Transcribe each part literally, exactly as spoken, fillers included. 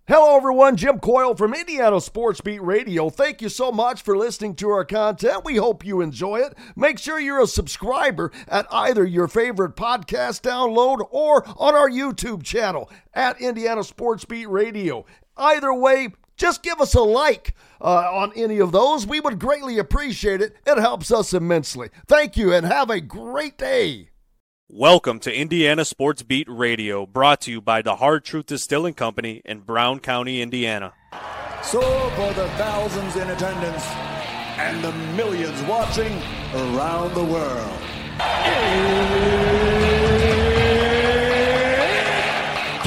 Hello, everyone. Jim Coyle from Indiana Sports Beat Radio. Thank you so much for listening to our content. We hope you enjoy it. Make sure you're a subscriber at either your favorite podcast download or on our YouTube channel at Indiana Sports Beat Radio. Either way, just give us a like uh, on any of those. We would greatly appreciate it. It helps us immensely. Thank you, and have a great day. Welcome to Indiana Sports Beat Radio, brought to you by the Hard Truth Distilling Company in Brown County, Indiana. So for the thousands in attendance and the millions watching around the world, it's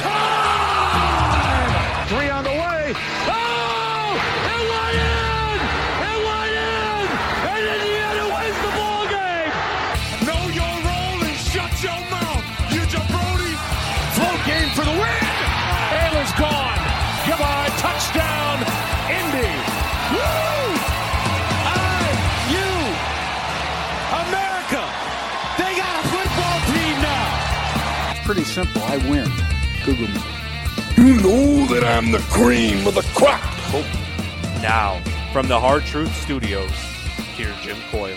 time! Three on the way. Oh! It went in! It went in! And Indiana wins the ball game! Know your role and shut your mouth, you jabroni! Float game for the win! Taylor's gone! Come on, touchdown, Indy! Woo! I, you, America! They got a football team now! It's pretty simple. I win. Google me. You know that I'm the cream of the crop. Oh. Now, from the Hard Truth Studios, here's Jim Coyle.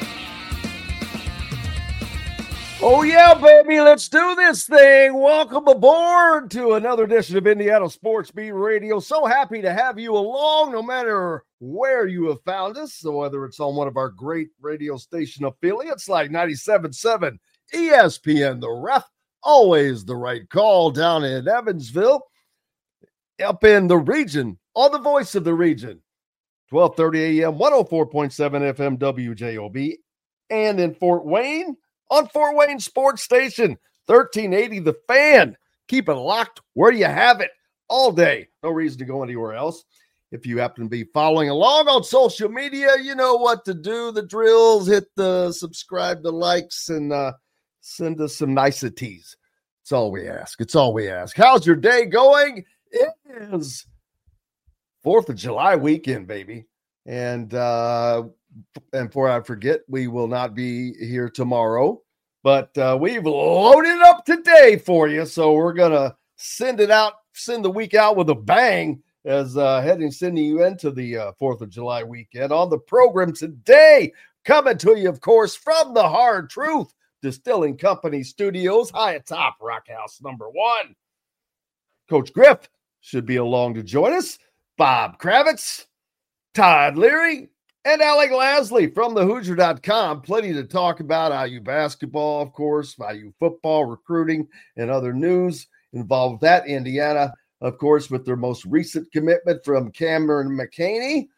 Oh, yeah, baby, let's do this thing. Welcome aboard to another edition of Indiana Sports Beat Radio. So happy to have you along, no matter where you have found us. So whether it's on one of our great radio station affiliates like ninety-seven point seven E S P N, The Ref, always the right call down in Evansville, up in the region, on the voice of the region, twelve thirty a.m., one oh four point seven F M W J O B, and in Fort Wayne, on Fort Wayne Sports Station, thirteen eighty The Fan. Keep it locked where you have it all day. No reason to go anywhere else. If you happen to be following along on social media, you know what to do. The drills, hit the subscribe, the likes, and uh, send us some niceties. It's all we ask. It's all we ask. How's your day going? It is fourth of July weekend, baby. And, uh, and before I forget, we will not be here tomorrow, but uh, we've loaded up today for you. So we're going to send it out, send the week out with a bang as uh, heading, sending you into the uh, fourth of July weekend. On the program today, coming to you, of course, from the Hard Truth Distilling Company Studios, high atop Rock House number one. Coach Griff should be along to join us. Bob Kravitz, Todd Leary, and Alec Lasley from the Hoosier dot com. Plenty to talk about. I U basketball, of course, I U football, recruiting, and other news involved with that. Indiana, of course, with their most recent commitment from Cameron McKinney.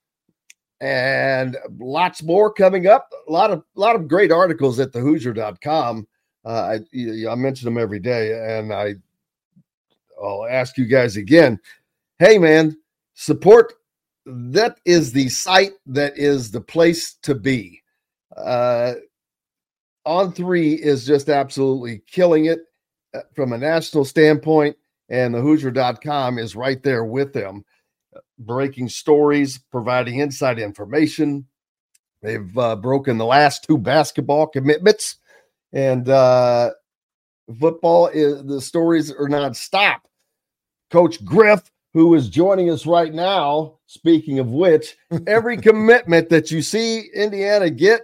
And lots more coming up. A lot of lot of great articles at the Hoosier dot com. Uh, I, I mention them every day, and I, I'll ask you guys again. Hey, man, support. That is the site that is the place to be. Uh, On three is just absolutely killing it from a national standpoint, and the Hoosier dot com is right there with them, breaking stories, providing inside information. They've uh, broken the last two basketball commitments, and uh, football is the stories are nonstop. Coach Griff, who is joining us right now, speaking of which, every commitment that you see Indiana get,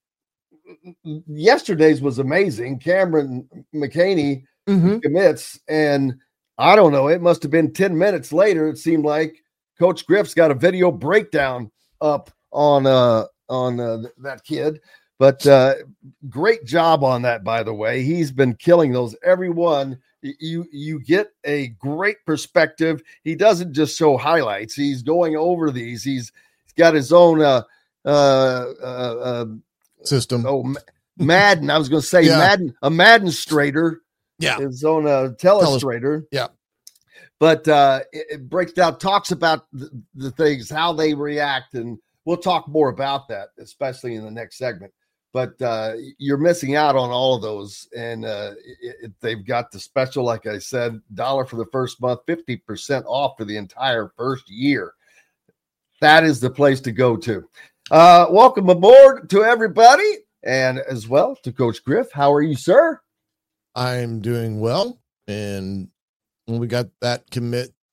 yesterday's was amazing. Cameron McKinney mm-hmm. commits, and I don't know, it must have been ten minutes later, it seemed like Coach Griff's got a video breakdown up on uh, on uh, that kid. But uh, great job on that, by the way. He's been killing those. Everyone, you you get a great perspective. He doesn't just show highlights. He's going over these. He's, he's got his own uh, uh, uh, uh, system. Oh, Madden. I was going to say yeah. Madden, a Madden Strader. Yeah. His own uh, telestrator. Yeah. But uh, it, it breaks down, talks about the, the things, how they react, and we'll talk more about that, especially in the next segment. But uh, you're missing out on all of those. And uh, it, it, they've got the special, like I said, dollar for the first month, fifty percent off for the entire first year. That is the place to go to. Uh, welcome aboard to everybody, and as well to Coach Griff. How are you, sir? I'm doing well. And when we got that commit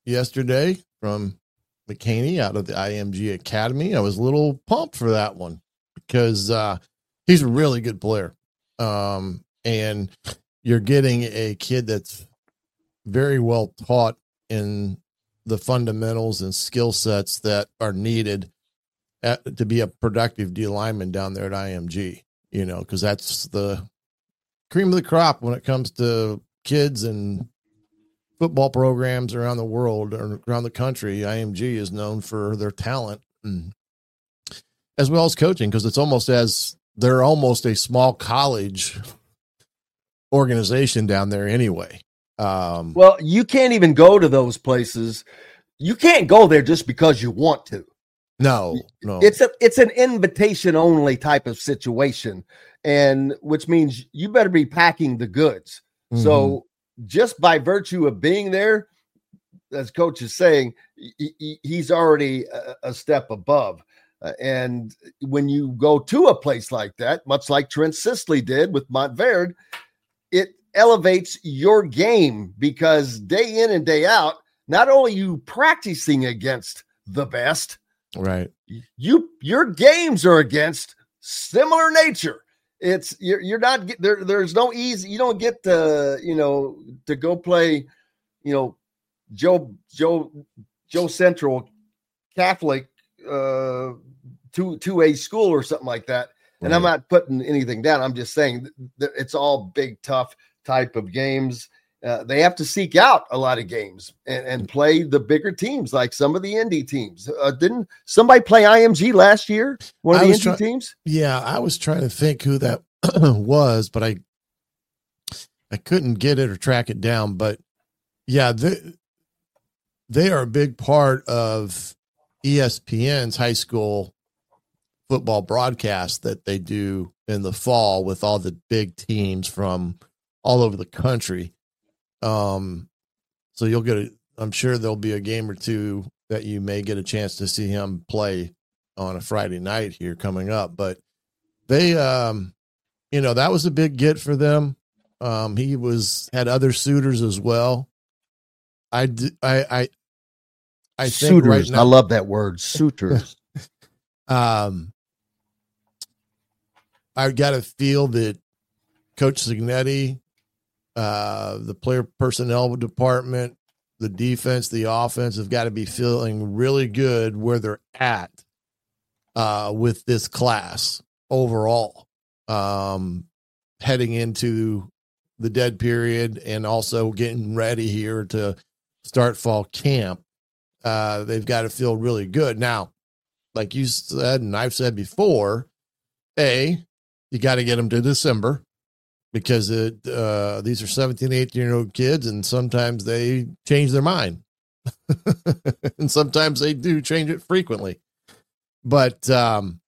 yesterday from McHaney out of the I M G Academy. I was a little pumped for that one because uh, he's a really good player. Um, and you're getting a kid that's very well taught in the fundamentals and skill sets that are needed at, to be a productive D lineman down there at I M G, you know, because that's the cream of the crop when it comes to kids and football programs around the world or around the country. I M G is known for their talent and, as well as coaching, because it's almost as they're almost a small college organization down there anyway. Um, well, you can't even go to those places. You can't go there just because you want to. No, no. It's a it's an invitation only type of situation, and which means you better be packing the goods. Mm-hmm. So just by virtue of being there, as Coach is saying, he, he's already a, a step above. Uh, and when you go to a place like that, much like Trent Sisley did with Montverde, it elevates your game because day in and day out, not only you practicing against the best, right? You your games are against similar nature. It's you're you're not there. There's no easy. You don't get to you know to go play, you know, Joe Joe Joe Central Catholic uh, two two A school or something like that. And right. I'm not putting anything down. I'm just saying that it's all big, tough type of games. Uh, they have to seek out a lot of games and, and play the bigger teams, like some of the Indy teams. Uh, didn't somebody play I M G last year? One of the Indy try- teams? Yeah, I was trying to think who that was, but I I couldn't get it or track it down. But yeah, they, they are a big part of E S P N's high school football broadcast that they do in the fall with all the big teams from all over the country. Um, so you'll get a, I'm sure there'll be a game or two that you may get a chance to see him play on a Friday night here coming up, but they, um, you know, that was a big get for them. Um, he was, had other suitors as well. I, I, I, I think suitors. Right now, I love that word, suitors. um, I got to feel that Coach Signetti, uh, the player personnel department, the defense, the offense have got to be feeling really good where they're at uh, with this class overall, um, heading into the dead period and also getting ready here to start fall camp. Uh, they've got to feel really good. Now, like you said, and I've said before, A, you got to get them to December. Because it, uh, these are seventeen, eighteen-year-old kids, and sometimes they change their mind. And sometimes they do change it frequently. But um,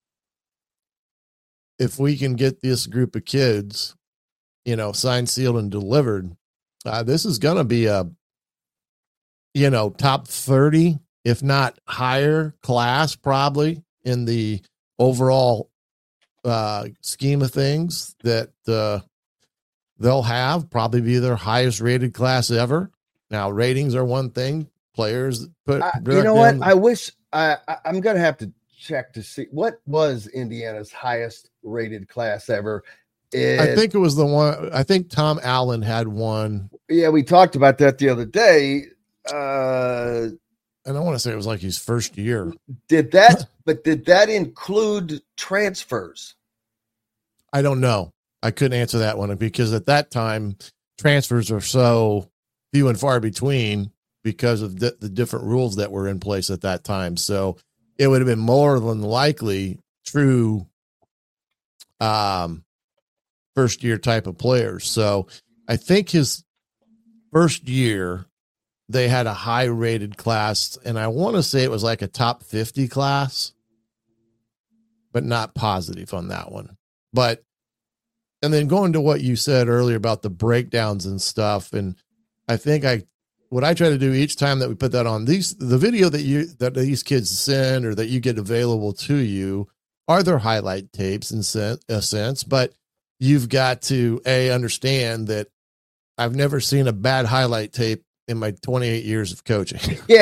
if we can get this group of kids, you know, signed, sealed, and delivered, uh, this is going to be a, you know, top thirty, if not higher class, probably in the overall uh, scheme of things that uh, they'll have, probably be their highest rated class ever. Now, ratings are one thing. Players put, I, you know what? I wish I, I I'm going to have to check to see what was Indiana's highest rated class ever. It, I think it was the one, I think Tom Allen had one. Yeah, we talked about that the other day. Uh, and I want to say it was like his first year. Did that, but did that include transfers? I don't know. I couldn't answer that one because at that time transfers are so few and far between because of the, the different rules that were in place at that time. So it would have been more than likely true um, first year type of players. So I think his first year they had a high rated class, and I want to say it was like a top fifty class, but not positive on that one. But and then going to what you said earlier about the breakdowns and stuff. And I think I, what I try to do each time that we put that on these, the video that you, that these kids send or that you get available to you are their highlight tapes in a sense, but you've got to a understand that I've never seen a bad highlight tape in my twenty-eight years of coaching. Yeah.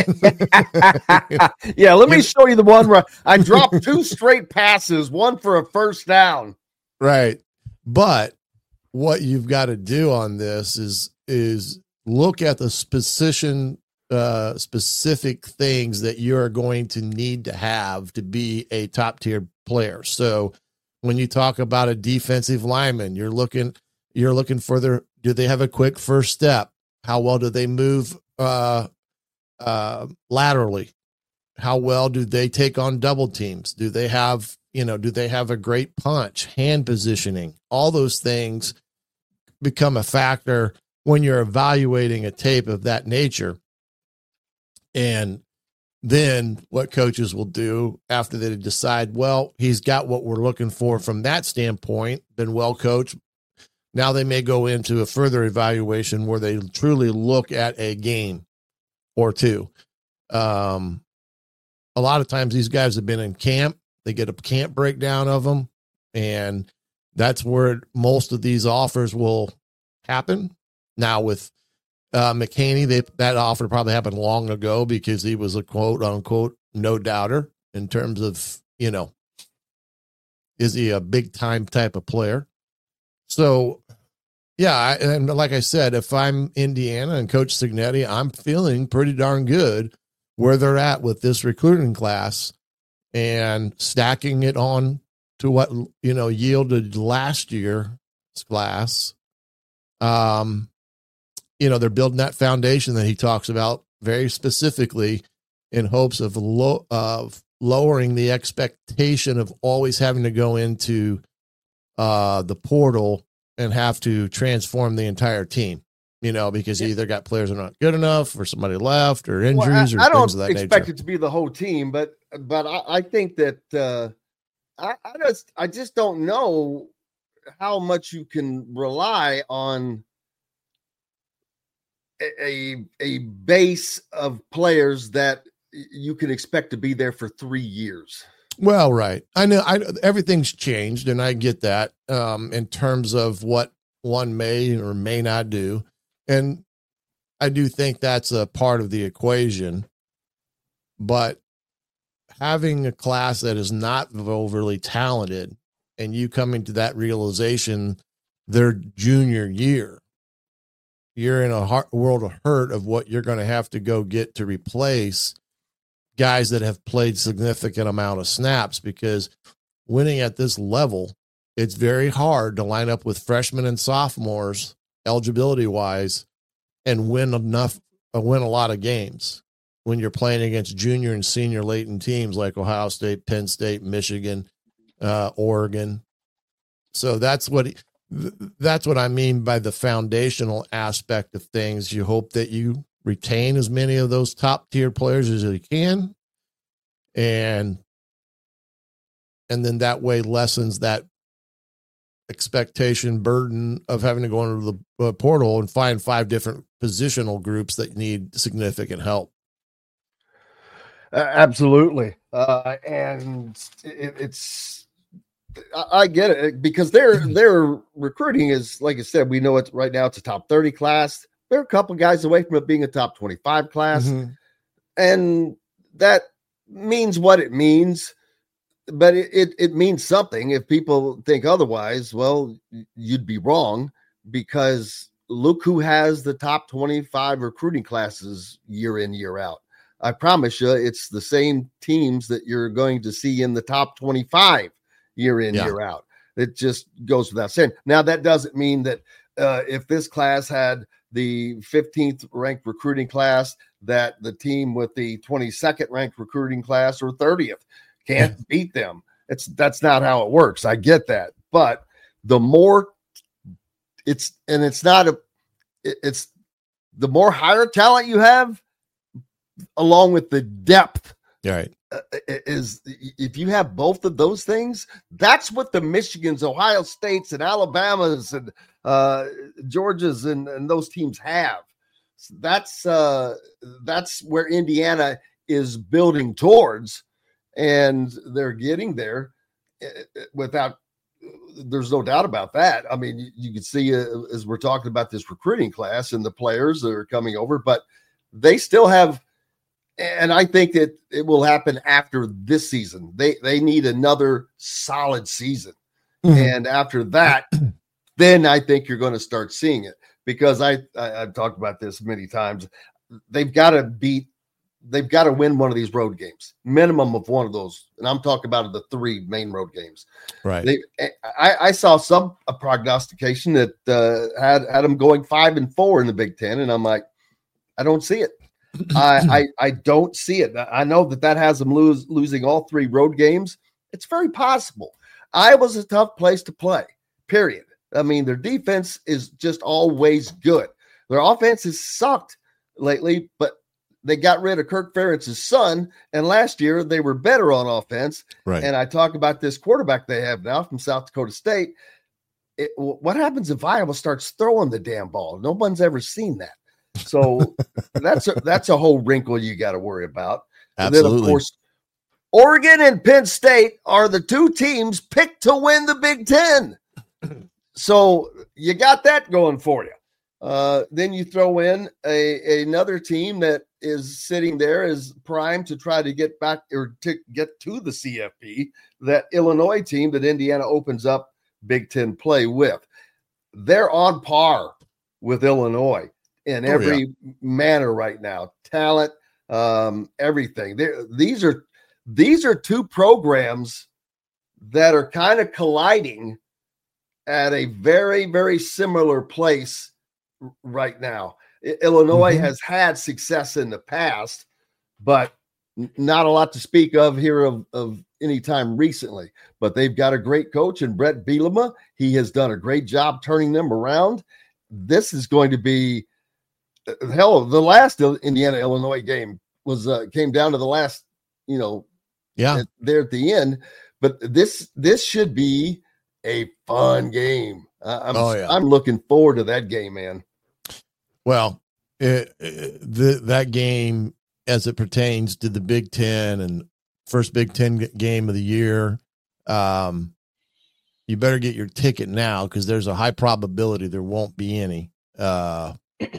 Yeah. Let me show you the one where I dropped two straight passes, one for a first down. Right. But what you've got to do on this is, is look at the specific, uh, specific things that you're going to need to have to be a top tier player. So when you talk about a defensive lineman, you're looking, you're looking for their, do they have a quick first step? How well do they move uh, uh, laterally? How well do they take on double teams? Do they have, you know, do they have a great punch, hand positioning? All those things become a factor when you're evaluating a tape of that nature. And then what coaches will do after they decide, well, he's got what we're looking for from that standpoint, been well coached. Now they may go into a further evaluation where they truly look at a game or two. Um, a lot of times these guys have been in camp. They get a camp breakdown of them, and that's where most of these offers will happen. Now with uh, McHaney, they, that offer probably happened long ago because he was a quote unquote no doubter in terms of, you know, is he a big time type of player? So, yeah, and like I said, if I'm Indiana and Coach Cignetti, I'm feeling pretty darn good where they're at with this recruiting class and stacking it on to what, you know, yielded last year's class. Um, you know, they're building that foundation that he talks about very specifically in hopes of low, of lowering the expectation of always having to go into uh, the portal and have to transform the entire team, you know, because you either got players that are not good enough or somebody left or injuries well, I, or I things of don't that nature. expect it to be the whole team, but, but I, I think that uh, I, I just, I just don't know how much you can rely on a, a base of players that you can expect to be there for three years. Well, right. I know I, everything's changed, and I get that um, in terms of what one may or may not do. And I do think that's a part of the equation. But having a class that is not overly talented and you coming to that realization their junior year, you're in a heart, world of hurt of what you're going to have to go get to replace guys that have played significant amount of snaps, because winning at this level, it's very hard to line up with freshmen and sophomores eligibility wise and win enough, uh, win a lot of games when you're playing against junior and senior latent teams like Ohio State, Penn State, Michigan, uh, Oregon. So that's what, that's what I mean by the foundational aspect of things. You hope that you retain as many of those top tier players as you can. And, and then that way lessens that expectation burden of having to go into the uh, portal and find five different positional groups that need significant help. Uh, absolutely. Uh, and it, it's, I, I get it, because their, their recruiting is, like I said, we know it's right now it's a top thirty class. They're a couple guys away from it being a top twenty-five class. Mm-hmm. And that means what it means, but it, it, it means something. If people think otherwise, well, you'd be wrong, because look who has the top twenty-five recruiting classes year in, year out. I promise you, it's the same teams that you're going to see in the top twenty-five year in, yeah. year out. It just goes without saying. Now, that doesn't mean that uh, if this class had the fifteenth ranked recruiting class, that the team with the twenty-second ranked recruiting class or thirtieth can't beat them. It's that's not how it works. I get that. But the more it's, and it's not a, it's the more higher talent you have, along with the depth, right? Uh, is if you have both of those things, that's what the Michigans, Ohio States, and Alabamas and uh, Georgias and, and those teams have. So that's uh, that's where Indiana is building towards, and they're getting there without there's no doubt about that. I mean, you, you can see uh, as we're talking about this recruiting class and the players that are coming over, but they still have, and I think that it will happen after this season. They they need another solid season. Mm-hmm. And after that, then I think you're going to start seeing it, because I, I I've talked about this many times. They've got to beat, they've got to win one of these road games, minimum of one of those. And I'm talking about the three main road games. Right. They, I, I saw some a prognostication that uh, had, had them going five and four in the Big Ten. And I'm like, I don't see it. I, I, I don't see it. I know that that has them lose, losing all three road games. It's very possible. Iowa's a tough place to play, period. I mean, their defense is just always good. Their offense has sucked lately, but they got rid of Kirk Ferentz's son, and last year they were better on offense. Right. And I talk about this quarterback they have now from South Dakota State. It, what happens if Iowa starts throwing the damn ball? No one's ever seen that. So that's a, that's a whole wrinkle you got to worry about. Absolutely. And then, of course, Oregon and Penn State are the two teams picked to win the Big Ten. So you got that going for you. Uh, then you throw in a, another team that is sitting there is primed to try to get back or to get to the C F P, that Illinois team that Indiana opens up Big Ten play with. They're on par with Illinois in every oh, yeah. manner right now. Talent, um, everything. They're, these are these are two programs that are kind of colliding at a very, very similar place right now. Illinois mm-hmm. has had success in the past, but not a lot to speak of here of, of any time recently. But they've got a great coach in Brett Bielema. He has done a great job turning them around. This is going to be hell. The last Indiana Illinois game was uh, came down to the last, you know, yeah, at, there at the end. But this this should be a fun game. Uh, I'm oh, yeah. I'm looking forward to that game, man. Well, it, it, the, that game, as it pertains to the Big Ten and first Big Ten game of the year, um, you better get your ticket now, because there's a high probability there won't be any uh,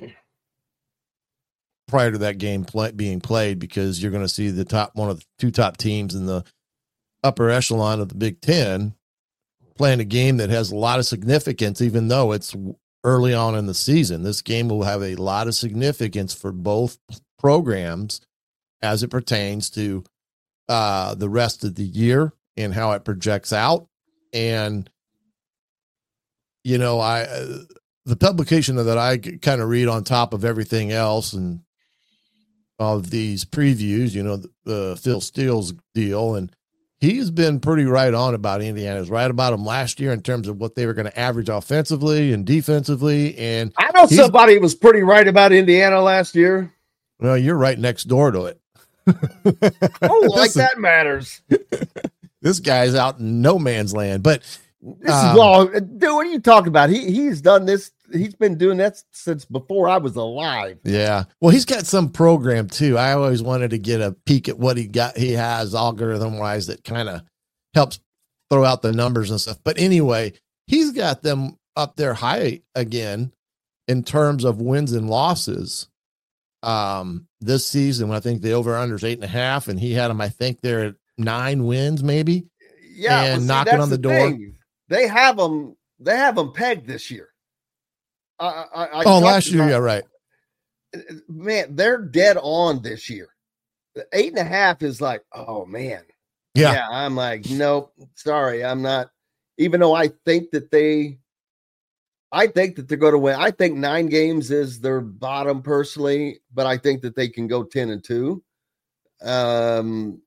prior to that game play, being played, because you're going to see the top one of the two top teams in the upper echelon of the Big Ten playing a game that has a lot of significance, even though it's early on in the season. This game will have a lot of significance for both programs as it pertains to uh, the rest of the year and how it projects out. And, you know, I, uh, the publication that I kind of read on top of everything else and of these previews, you know, the uh, Phil Steele's deal, and he's been pretty right on about Indiana. He was right about them last year in terms of what they were going to average offensively and defensively. And I know somebody was pretty right about Indiana last year. Well, you're right next door to it. Oh, like that matters. This guy's out in no man's land. But this um, is well, dude, what are you talking about? He he's done this. He's been doing that since before I was alive. Yeah. Well, he's got some program too. I always wanted to get a peek at what he got. He has algorithm wise that kind of helps throw out the numbers and stuff. But anyway, he's got them up there high again in terms of wins and losses. Um, this season, I think the over under is eight and a half, and he had them, I think they're at nine wins, maybe. Yeah. And well, see, knocking on the, the door. Thing. They have them, they have them pegged this year. I, I, I oh, last year, about, yeah, right. Man, they're dead on this year. The eight and a half is like, oh man, yeah. yeah. I'm like, nope, sorry, I'm not. Even though I think that they, I think that they're going to win. I think nine games is their bottom personally, but I think that they can go ten and two. Um,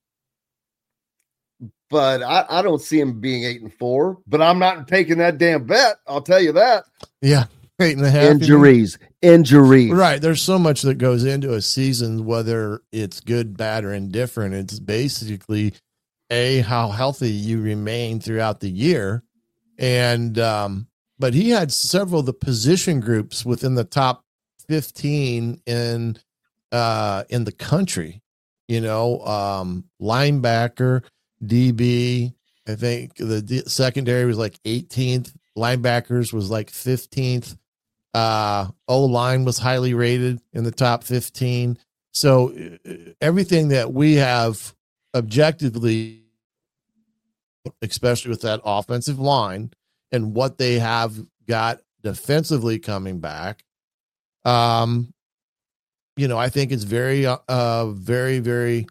but I, I don't see him being eight and four. But I'm not taking that damn bet. I'll tell you that. Yeah. Eight and a half injuries, injuries. Right. There's so much that goes into a season, whether it's good, bad, or indifferent. It's basically a how healthy you remain throughout the year. And, um, but he had several of the position groups within the top fifteen in, uh, in the country, you know, um, linebacker, D B, I think the d- secondary was like eighteenth. Linebackers was like fifteenth. Uh, O-line was highly rated in the top fifteen. So uh, everything that we have objectively, especially with that offensive line and what they have got defensively coming back, um, you know, I think it's very, uh, very, very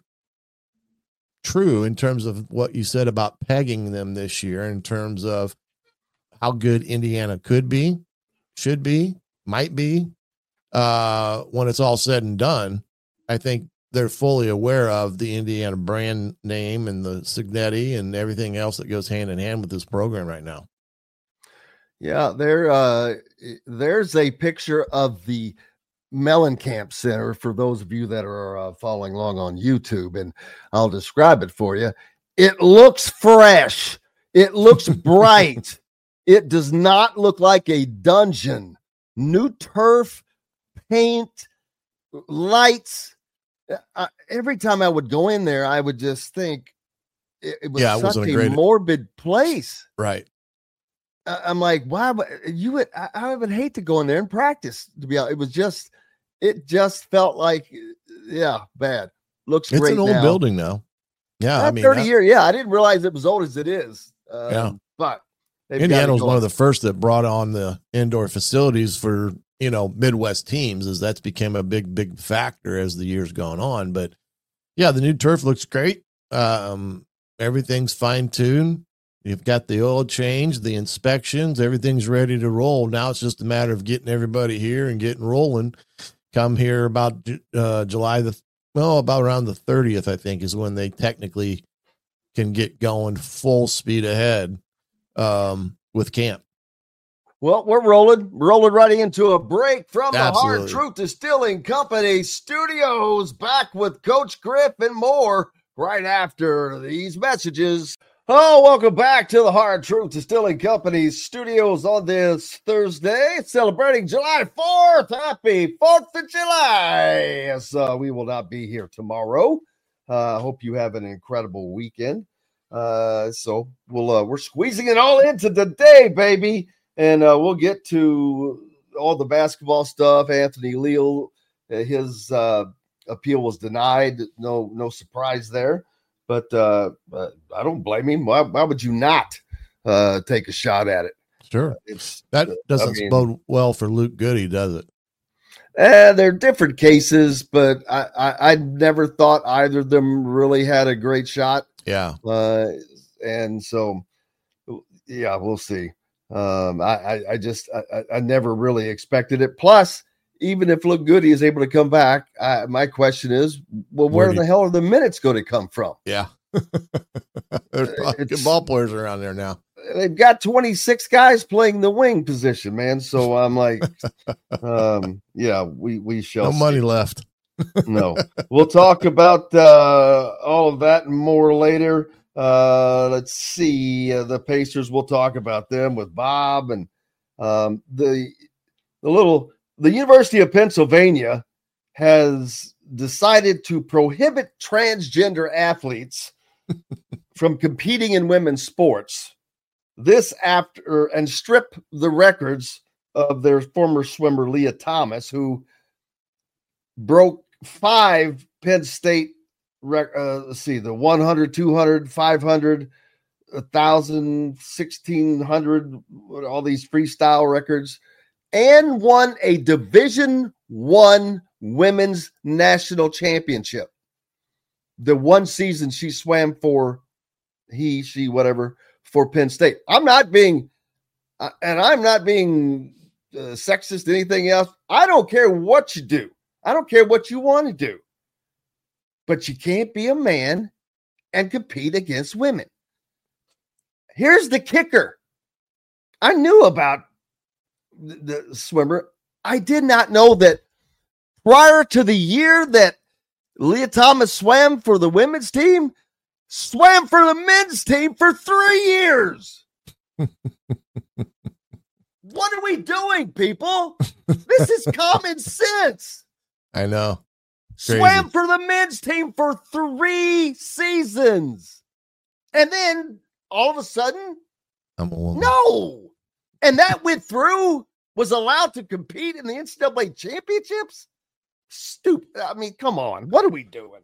true in terms of what you said about pegging them this year, in terms of how good Indiana could be, should be, might be, uh, when it's all said and done. I think they're fully aware of the Indiana brand name and the Cignetti and everything else that goes hand in hand with this program right now. Yeah, there, uh, there's a picture of the Mellencamp Center for those of you that are uh, following along on YouTube, and I'll describe it for you. It looks fresh. It looks bright. It does not look like a dungeon. New turf, paint, lights. Uh, every time I would go in there, I would just think it, it was yeah, it such a, a great... morbid place. Right. Uh, I'm like, why would you would, I, I would hate to go in there and practice, to be honest. It was just, it just felt like, yeah, bad. Looks it's great. It's an old now. building now. Yeah. Not I mean, thirty that... year. Yeah. I didn't realize it was old as it is. Um, yeah. But Indiana was one of the first that brought on the indoor facilities for, you know, Midwest teams, as that's become a big, big factor as the years gone on. But yeah, the new turf looks great. Um, everything's fine tuned. You've got the oil change, the inspections, everything's ready to roll. Now it's just a matter of getting everybody here and getting rolling. Come here about uh, July the, well, about around the thirtieth, I think, is when they technically can get going full speed ahead um, with camp. Well, we're rolling, rolling right into a break from Absolutely. the Hard Truth Distilling Company studios. Back with Coach Griff and more right after these messages. Oh, welcome back to the Hard Truth Distilling Company studios on this Thursday, celebrating July fourth. Happy fourth of July. Yes, uh, we will not be here tomorrow. I uh, hope you have an incredible weekend. Uh, so we'll, uh, we're squeezing it all into the day, baby. And uh, we'll get to all the basketball stuff. Anthony Leal, his uh, appeal was denied. No, no surprise there. But uh, uh, I don't blame him. Why, why would you not uh, take a shot at it? Sure. It's, that doesn't I mean, bode well for Luke Goody, does it? Uh, they're different cases, but I, I, I never thought either of them really had a great shot. Yeah. Uh, and so, yeah, we'll see. Um, I, I, I just, I, I never really expected it. Plus, even if Luke Goody is able to come back, I, my question is, well, where, where the you... hell are the minutes going to come from? Yeah. There's probably good ball players around there now. They've got twenty-six guys playing the wing position, man. So I'm like, um, yeah, we, we shall No see. money left. No, we'll talk about uh, all of that and more later. Uh, let's see uh, the Pacers. We'll talk about them with Bob and um, the the little. The University of Pennsylvania has decided to prohibit transgender athletes from competing in women's sports. This after and strip the records of their former swimmer Leah Thomas, who broke five Penn State rec- uh, let's see, the one hundred, two hundred, five hundred, one thousand, sixteen hundred, all these freestyle records, and won a Division One women's national championship. The one season she swam for, he, she, whatever, for Penn State. I'm not being, uh, and I'm not being uh, sexist, anything else. I don't care what you do. I don't care what you want to do. But you can't be a man and compete against women. Here's the kicker. I knew about the swimmer. I did not know that prior to the year that Leah Thomas swam for the women's team, swam for the men's team for three years. What are we doing, people? This is common sense. I know. Crazy. Swam for the men's team for three seasons. And then all of a sudden, I'm a woman. no. And that went through, was allowed to compete in the N C double A championships? Stupid. I mean, come on. What are we doing?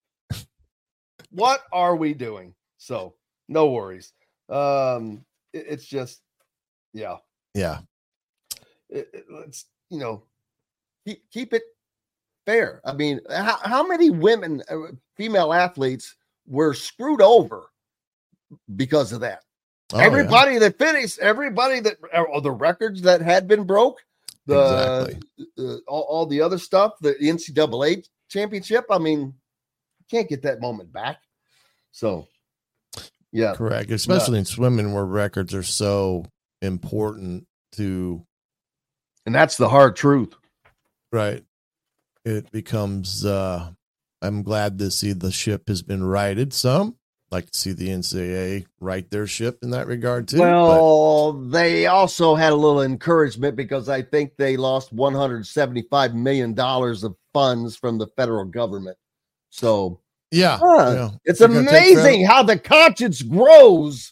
What are we doing? So, no worries. Um, it, it's just, yeah. Yeah. It, it, let's, you know, keep, keep it fair. I mean, how, how many women, uh, female athletes were screwed over because of that? Oh, everybody yeah. that finished, everybody that, or the records that had been broke, the Exactly. uh, all, all the other stuff, the N C double A championship. I mean, you can't get that moment back. So, yeah, Correct. Especially in swimming where records are so important to, and that's the hard truth. right. It becomes, uh, I'm glad to see the ship has been righted some. Like to see the N C double A right their ship in that regard too. Well, they also had a little encouragement because I think they lost one hundred seventy-five million dollars of funds from the federal government. So, but yeah, huh, yeah. it's You're gonna take amazing credit. how the conscience grows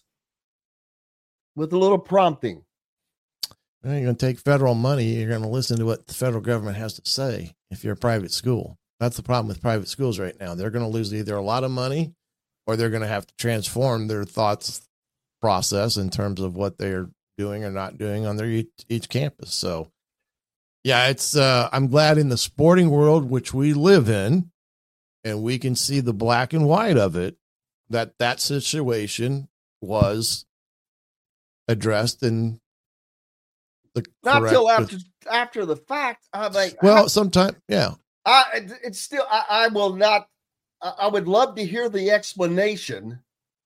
with a little prompting. You're going to take federal money. You're going to listen to what the federal government has to say if you're a private school. That's the problem with private schools right now. They're going to lose either a lot of money or they're going to have to transform their thoughts process in terms of what they're doing or not doing on their each, each campus. So, yeah, it's, uh, I'm glad in the sporting world, which we live in, and we can see the black and white of it, that that situation was addressed and the Not correct- till after after the fact. I'm like, well, how- sometime, yeah. I, it's still, I, I will not, I, I would love to hear the explanation.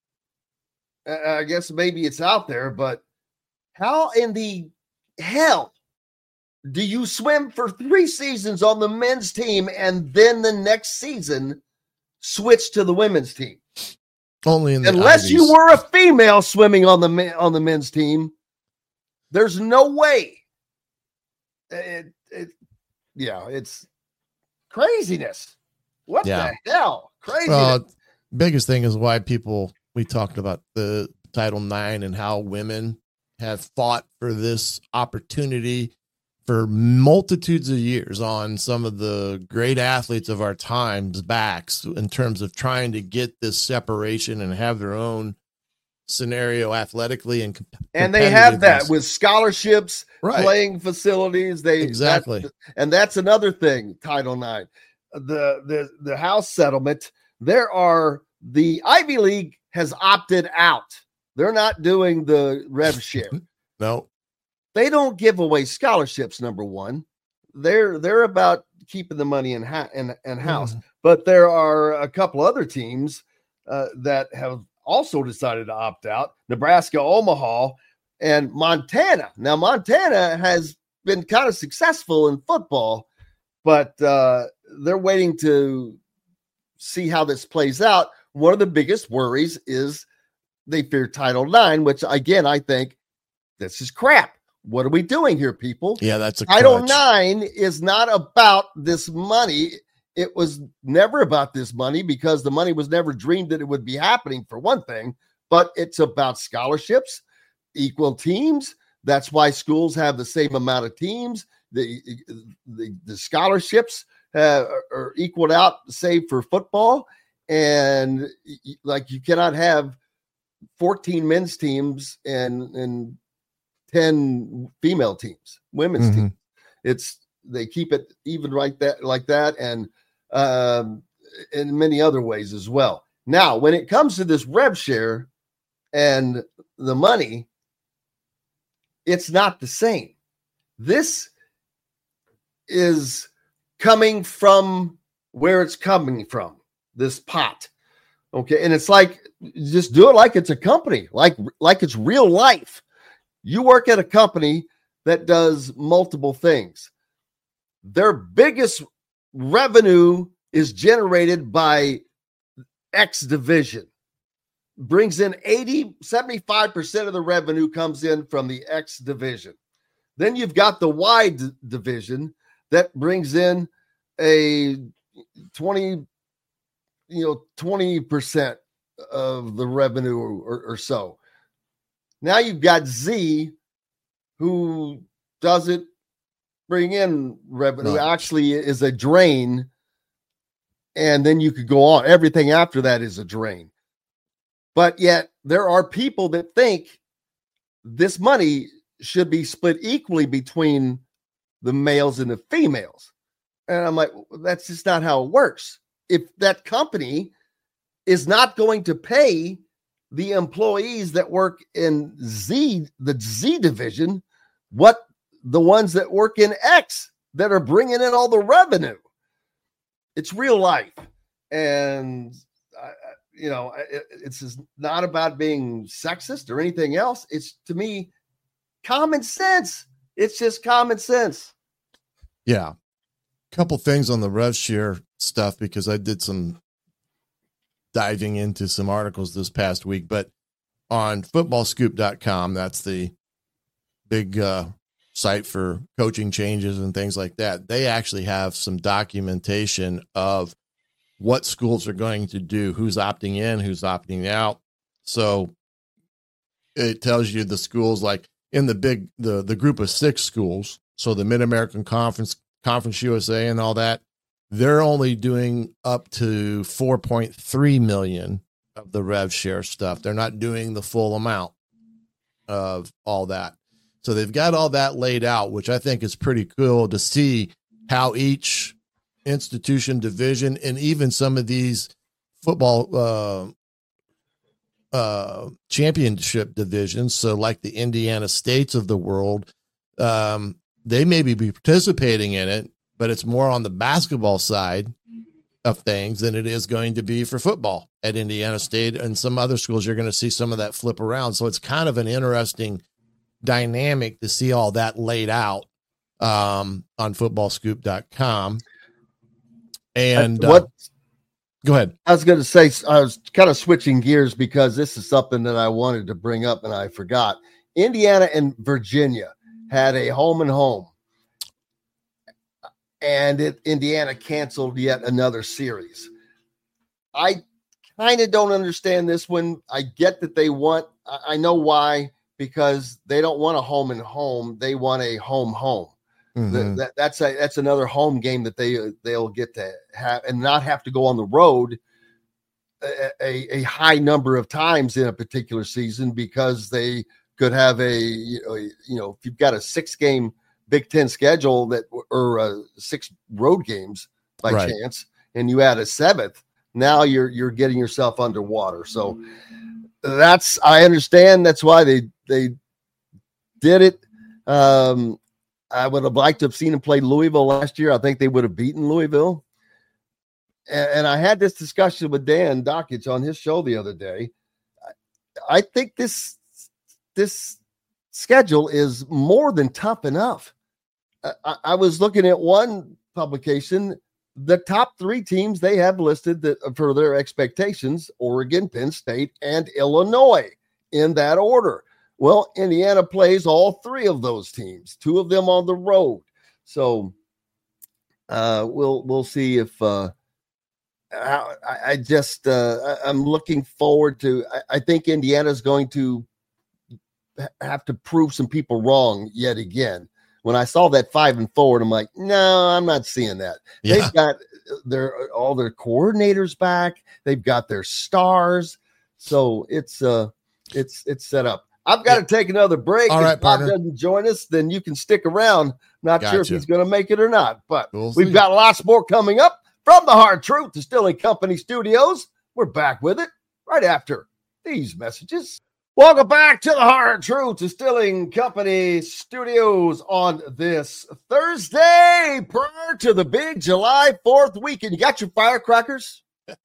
Uh, I guess maybe it's out there, but how in the hell do you swim for three seasons on the men's team and then the next season switch to the women's team? Only in the Unless Ivies. you were a female swimming on the men, on the men's team, there's no way. It, it, yeah, it's craziness. What Yeah. the hell? Craziness. Well, biggest thing is why people, we talked about the Title nine and how women have fought for this opportunity for multitudes of years on some of the great athletes of our times backs in terms of trying to get this separation and have their own scenario athletically and comp- and they have that competitiveness. with scholarships, Right. playing facilities. They Exactly. that- and that's another thing. Title nine, the the the House settlement. There are the Ivy League has opted out. They're not doing the rev share. No. They don't give away scholarships. Number one, they're they're about keeping the money in ha- in, in house. Mhm. But there are a couple other teams uh, that have also decided to opt out. Nebraska, Omaha, and Montana. Now, Montana has been kind of successful in football, but uh, they're waiting to see how this plays out. One of the biggest worries is they fear Title nine, which again, I think this is crap. What are we doing here, people? Yeah, that's a Title crutch. nine is not about this money. It was never about this money because the money was never dreamed that it would be happening, for one thing, but it's about scholarships, equal teams. That's why schools have the same amount of teams. The, the, the scholarships uh, are equaled out, save for football. And like you cannot have fourteen men's teams and, and ten female teams, women's Mhm. teams. It's, they keep it even right that like that. And um, in many other ways as well. Now, when it comes to this rev share and the money, it's not the same. This is coming from where it's coming from, this pot. Okay. And it's like, just do it like it's a company, like, like it's real life. You work at a company that does multiple things. Their biggest revenue is generated by X division. Brings in eighty, seventy-five percent of the revenue comes in from the X division. Then you've got the Y d- division that brings in a twenty, you know, twenty percent of the revenue or, or, or so. Now you've got Z, who doesn't bring in revenue, No. actually is a drain. And then you could go on. Everything after that is a drain. But yet there are people that think this money should be split equally between the males and the females. And I'm like, well, that's just not how it works. If that company is not going to pay the employees that work in Z, the Z division, what the ones that work in X that are bringing in all the revenue. It's real life. And, uh, you know, it, it's just not about being sexist or anything else. It's, to me, common sense. It's just common sense. Yeah. Couple things on the rev share stuff, because I did some diving into some articles this past week, but on football scoop dot com, that's the big uh, site for coaching changes and things like that. They actually have some documentation of what schools are going to do, who's opting in, who's opting out. So it tells you the schools, like in the big, the, the group of six schools. So the Mid-American Conference, Conference U S A and all that, they're only doing up to four point three million of the rev share stuff. They're not doing the full amount of all that. So they've got all that laid out, which I think is pretty cool to see how each institution, division, and even some of these football uh, uh, championship divisions. So like the Indiana States of the world, um, they may be participating in it, but it's more on the basketball side of things than it is going to be for football at Indiana State and some other schools. You're going to see some of that flip around. So it's kind of an interesting dynamic to see all that laid out um, on football scoop dot com. And what, uh, go ahead. I was going to say, I was kind of switching gears because this is something that I wanted to bring up and I forgot. Indiana and Virginia had a home and home, and it, Indiana canceled yet another series. I kind of don't understand this one. I get that they want, I know why, because they don't want a home and home. They want a home home. Mm-hmm. The, that, that's a, that's another home game that they, they'll get to have and not have to go on the road a, a, a high number of times in a particular season, because they could have a, you know, you know, if you've got a six game Big Ten schedule that, or uh, six road games by Right. chance, and you add a seventh, now you're, you're getting yourself underwater. So that's, I understand. That's why they, they did it. Um, I would have liked to have seen them play Louisville last year. I think they would have beaten Louisville. And, and I had this discussion with Dan Dockich on his show the other day. I, I think this, this schedule is more than tough enough. I, I was looking at one publication, the top three teams they have listed that for their expectations: Oregon, Penn State, and Illinois, in that order. Well, Indiana plays all three of those teams, two of them on the road. So uh, we'll we'll see if uh, I, I just uh, I'm looking forward to. I, I think Indiana's going to have to prove some people wrong yet again. When I saw that five and forward, I'm like, no, I'm not seeing that. Yeah. They've got their all their coordinators back. They've got their stars, so it's uh, it's it's set up. I've got Yeah. to take another break. All if right, Bob partner. doesn't join us, then you can stick around. Not sure if Gotcha. he's going to make it or not, but We'll we've see. got lots more coming up from the Hard Truth Distilling Company studios. We're back with it right after these messages. Welcome back to the Hard Truth Distilling Company studios on this Thursday prior to the big July fourth weekend. You got your firecrackers?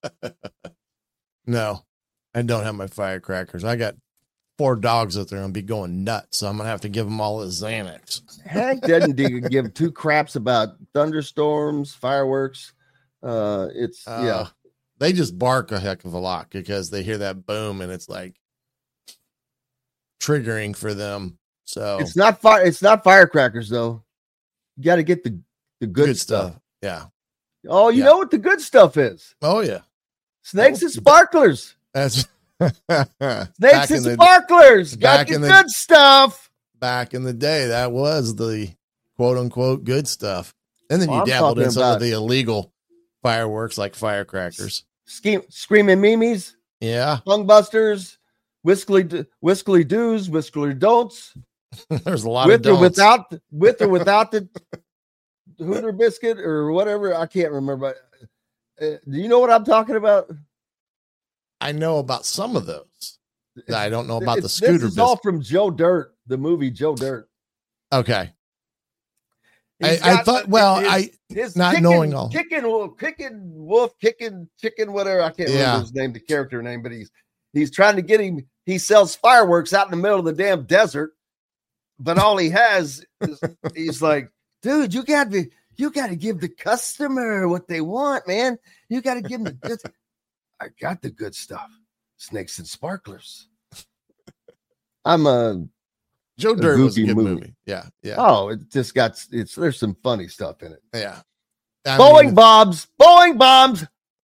No, I don't have my firecrackers. I got four dogs out there and be going nuts, so I'm gonna have to give them all a Xanax. Hank doesn't give two craps about thunderstorms, fireworks. Uh, it's Uh, yeah. They just bark a heck of a lot because they hear that boom and it's like triggering for them. So It's not fire. It's not firecrackers though. You got to get the the good, good stuff. stuff. Yeah. Oh, you Yeah. know what the good stuff is? Oh yeah. Snakes Oh, and sparklers. That's Snakes and the, sparklers. Got back the in the- good stuff. Back in the day, that was the quote unquote good stuff. And then Well, you I'm dabbled in talking some of about- the illegal fireworks like firecrackers. Scheme, screaming Mimis, Yeah. tongue busters, whiskly, whiskly do's, whiskly don'ts. There's a lot With of or don'ts. without, with or without the Hooter biscuit or whatever. I can't remember. Uh, do you know what I'm talking about? I know about some of those. I don't know about the It's- scooter This is all biscuit. from Joe Dirt, the movie Joe Dirt. Okay. I, He's I got thought, the- well, his- I, his not kicking, knowing all. kicking wolf, kicking wolf, kicking chicken, whatever. I can't remember Yeah. his name, the character name, but he's he's trying to get him. He sells fireworks out in the middle of the damn desert, but all he has is he's like, dude, you got to you got to give the customer what they want, man. You got to give them the good. I got the good stuff, snakes and sparklers. I'm a Joe Dirt was a goofy good movie. movie. Yeah. Yeah. oh, it just got it's there's some funny stuff in it. Yeah. I Bowling mean, bombs, bowling bombs.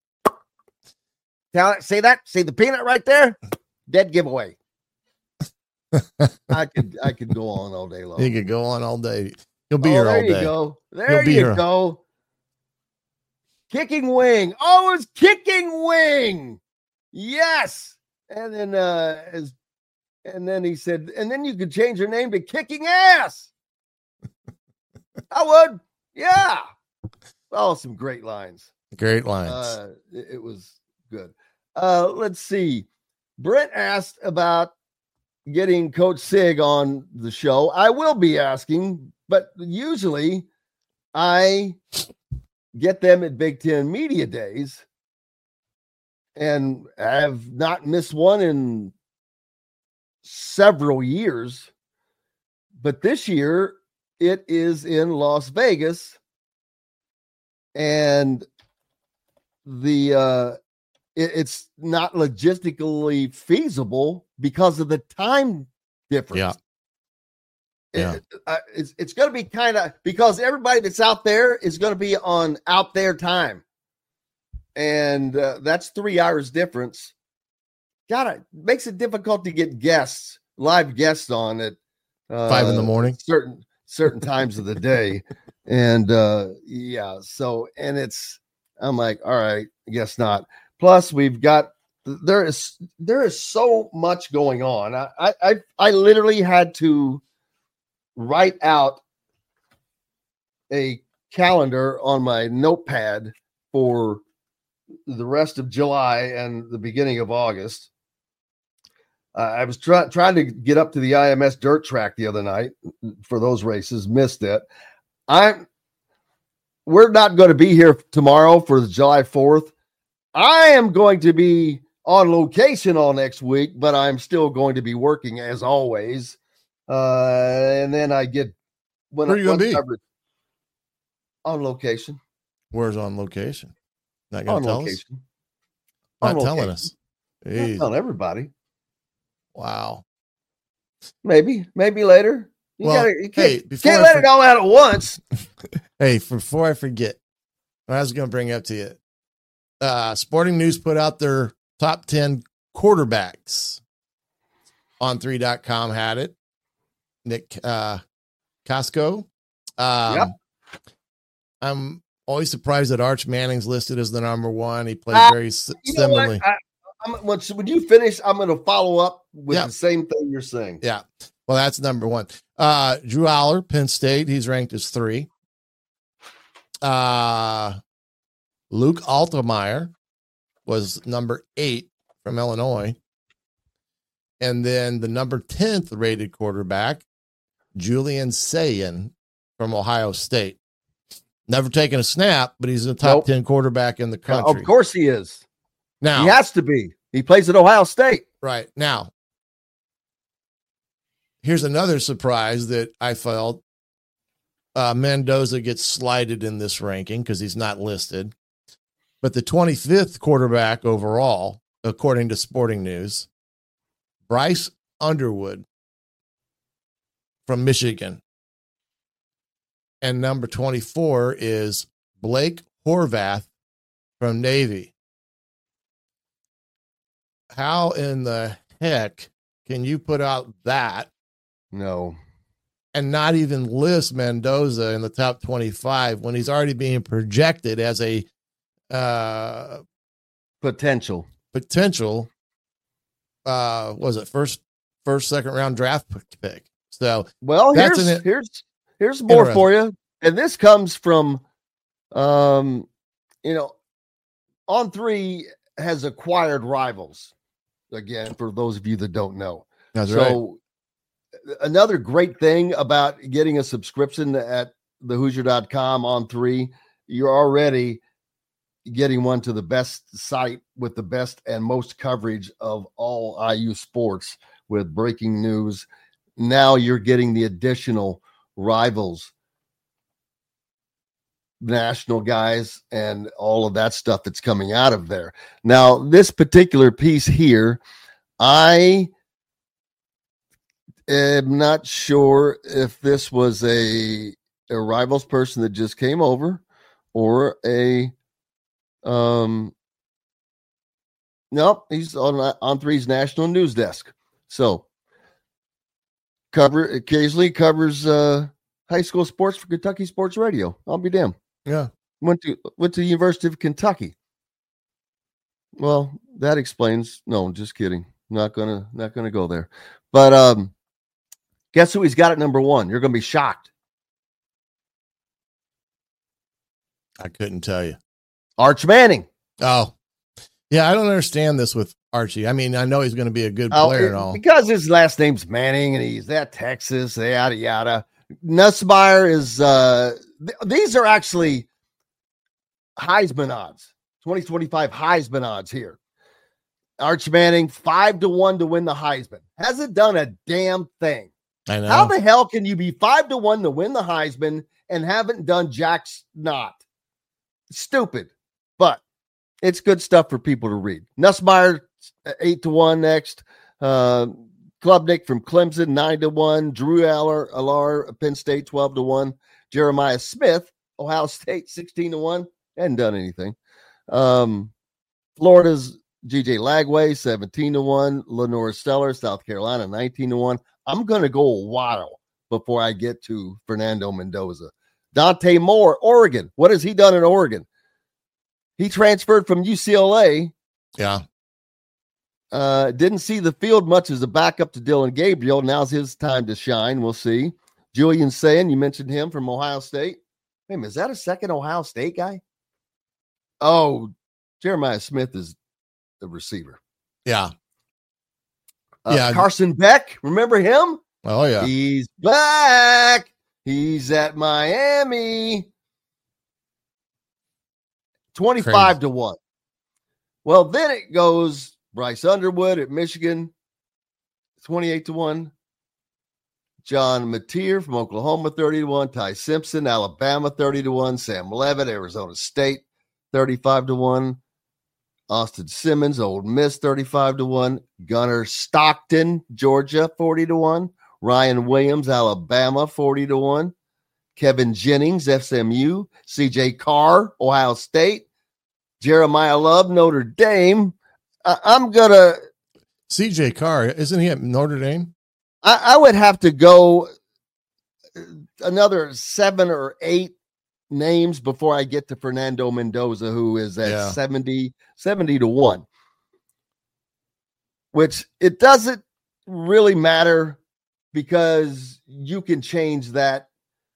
Tell say that, say the peanut right there. Dead giveaway. I could I could go on all day long. he could go on all day. He'll be oh, here there all you day. go. There be you here. go. Kicking wing. Oh, it's kicking wing. Yes. And then uh as and then he said, and then you could change your name to Kicking Ass. I would. Yeah. Oh, some great lines. Great lines. Uh, it, it was good. Uh, let's see. Brent asked about getting Coach Sig on the show. I will be asking, but usually I get them at Big Ten Media Days, and I have not missed one in several years. But this year it is in Las Vegas, and the uh, it, it's not logistically feasible because of the time difference. Yeah. Yeah. It, uh, it's it's going to be kind of because everybody that's out there is going to be on out there time, and uh, that's three hours difference. God, it makes it difficult to get guests, live guests on at uh, Five in the morning. certain certain times of the day, and uh, yeah. So and it's I'm like, all right, I guess not. Plus, we've got there is there is so much going on. I I I, I literally had to write out a calendar on my notepad for the rest of July and the beginning of August. Uh, I was try- trying to get up to the I M S dirt track the other night for those races, missed it. I'm we're not going to be here tomorrow for the July fourth. I am going to be on location all next week, but I'm still going to be working as always. Uh, and then I get when Where are you gonna be? I, on location. Where's on location? Not On going to tell location. us? On Not telling location. us. Not Jeez. telling everybody. Wow. Maybe, maybe later. You, Well, gotta, you can't, hey, before can't I let for- it all out at once. Hey, before I forget, I was going to bring up to you. Uh, Sporting News put out their top ten quarterbacks. On three dot com had it. Nick uh, Costco. Um, Yep. I'm always surprised that Arch Manning's listed as the number one. He played Uh, very s- You know what? similarly. I, I'm, once, when you finish, I'm going to follow up with Yeah. the same thing you're saying. Yeah. Well, that's number one. Uh, Drew Aller, Penn State. He's ranked as three. Uh, Luke Altmaier was number eight from Illinois. And then the number tenth rated quarterback, Julian Sayin from Ohio State. Never taken a snap, but he's a top Nope. ten quarterback in the Uh, country. of course he is. Now, He has to be. He plays at Ohio State. right now, here's another surprise that I felt. Uh, Mendoza gets slighted in this ranking because he's not listed. But the twenty-fifth quarterback overall, according to Sporting News, Bryce Underwood from Michigan. And number twenty-four is Blake Horvath from Navy. how in the heck can you put out that No. and not even list Mendoza in the top twenty-five when he's already being projected as a uh, Potential. potential, uh, was it first, first, second round draft pick? So, Well, That's here's an- here's here's more Interesting. for you, and this comes from, um, you know, On Three has acquired Rivals. Again, for those of you that don't know, that's right. so another great thing about getting a subscription at the Hoosier dot com On Three, you're already getting one to the best site with the best and most coverage of all I U sports with breaking news. Now you're getting the additional Rivals national guys and all of that stuff that's coming out of there. Now, this particular piece here, I am not sure if this was a, a Rivals person that just came over or a um nope, he's on on three's national news desk. So cover occasionally covers uh high school sports for Kentucky Sports Radio. I'll be damned. Yeah. Went to went to the University of Kentucky. Well, that explains. No, just kidding. Not gonna not gonna go there. But um guess who he's got at number one? You're gonna be shocked. I couldn't tell you. Arch Manning. Oh, yeah. I don't understand this with Archie. I mean, I know he's going to be a good Oh, player it- and all. because his last name's Manning and he's at Texas, yada yada. Nussmeier is uh th- these are actually Heisman odds. twenty twenty-five Heisman odds here. Arch Manning, five to one to win the Heisman. Hasn't done a damn thing. I know. How the hell can you be five to one to win the Heisman and haven't done jack snot? Stupid, but it's good stuff for people to read. Nussmeier, eight to one next. Uh, Klubnik from Clemson, nine to one. Drew Aller, Alar, Penn State, twelve to one. Jeremiah Smith, Ohio State, sixteen to one. Hadn't done anything. Um, Florida's G J Lagway, seventeen to one. Lenore Stellar, South Carolina, nineteen to one. I'm going to go a while before I get to Fernando Mendoza. Dante Moore, Oregon. What has he done in Oregon? He transferred from U C L A. Yeah. Uh, didn't see the field much as a backup to Dylan Gabriel. Now's his time to shine. We'll see. Julian Sayin, you mentioned him from Ohio State. Hey, is that a second Ohio State guy? Oh, Jeremiah Smith is the receiver. Yeah. Uh, Yeah. Carson Beck, remember him? Oh, yeah. He's back. He's at Miami. twenty-five Crazy. to one. Well, then it goes Bryce Underwood at Michigan, twenty-eight to one. John Mateer from Oklahoma, thirty to one. Ty Simpson, Alabama, thirty to one. Sam Levitt, Arizona State, thirty-five to one. Austin Simmons, Ole Miss, thirty-five to one. Gunnar Stockton, Georgia, forty to one. Ryan Williams, Alabama, forty to one. Kevin Jennings, S M U. C J Carr, Ohio State. Jeremiah Love, Notre Dame. I- I'm going to, C J Carr, isn't he at Notre Dame? I, I would have to go another seven or eight names before I get to Fernando Mendoza, who is at Yeah. seventy, seventy to one, which it doesn't really matter because you can change that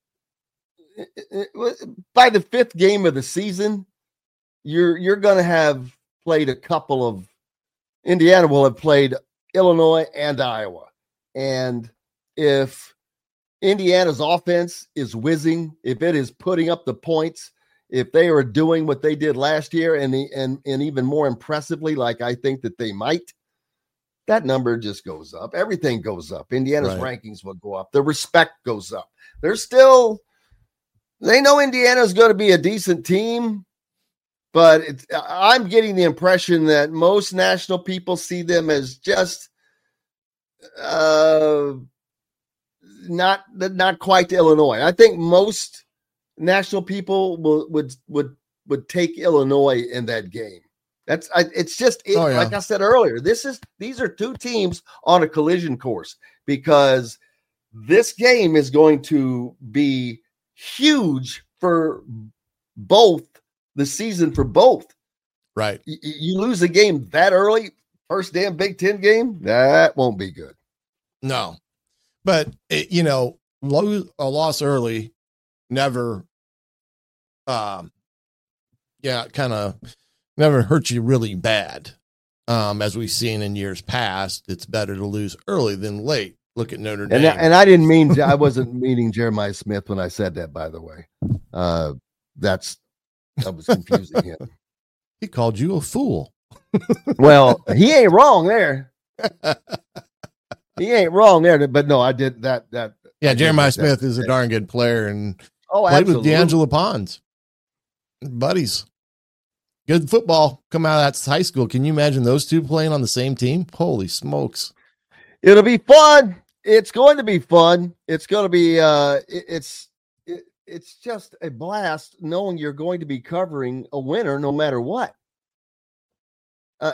by the fifth game of the season. You're, you're going to have played a couple of Indiana will have played Illinois and Iowa. And if Indiana's offense is whizzing, if it is putting up the points, if they are doing what they did last year and the, and and even more impressively, like I think that they might, that number just goes up. Everything goes up. Indiana's Right. rankings will go up. The respect goes up. They're still, they know Indiana's going to be a decent team, but it's, I'm getting the impression that most national people see them as just uh, not not quite Illinois. I think most national people will, would would would take Illinois in that game. That's I, it's just it, Oh, yeah. like I said earlier. This is these are two teams on a collision course because this game is going to be huge for both the season for both. Right. You, you lose a game that early, first damn Big Ten game, that won't be good. No, but it, you know, lose a loss early never, um, yeah, kind of never hurt you really bad. Um, as we've seen in years past, it's better to lose early than late. Look at Notre Dame. And, and I didn't mean, I wasn't meaning Jeremiah Smith when I said that, by the way. Uh, that's, that was confusing him. He called you a fool. Well, he ain't wrong there. He ain't wrong there. But no, I did that. That Yeah, I did Jeremiah that. Smith is a darn good player and Oh, played absolutely. with D'Angelo Pons. Buddies. Good football come out of that high school. Can you imagine those two playing on the same team? Holy smokes. It'll be fun. It's going to be fun. It's going to be, uh, it, it's, it, it's just a blast knowing you're going to be covering a winner no matter what. Uh,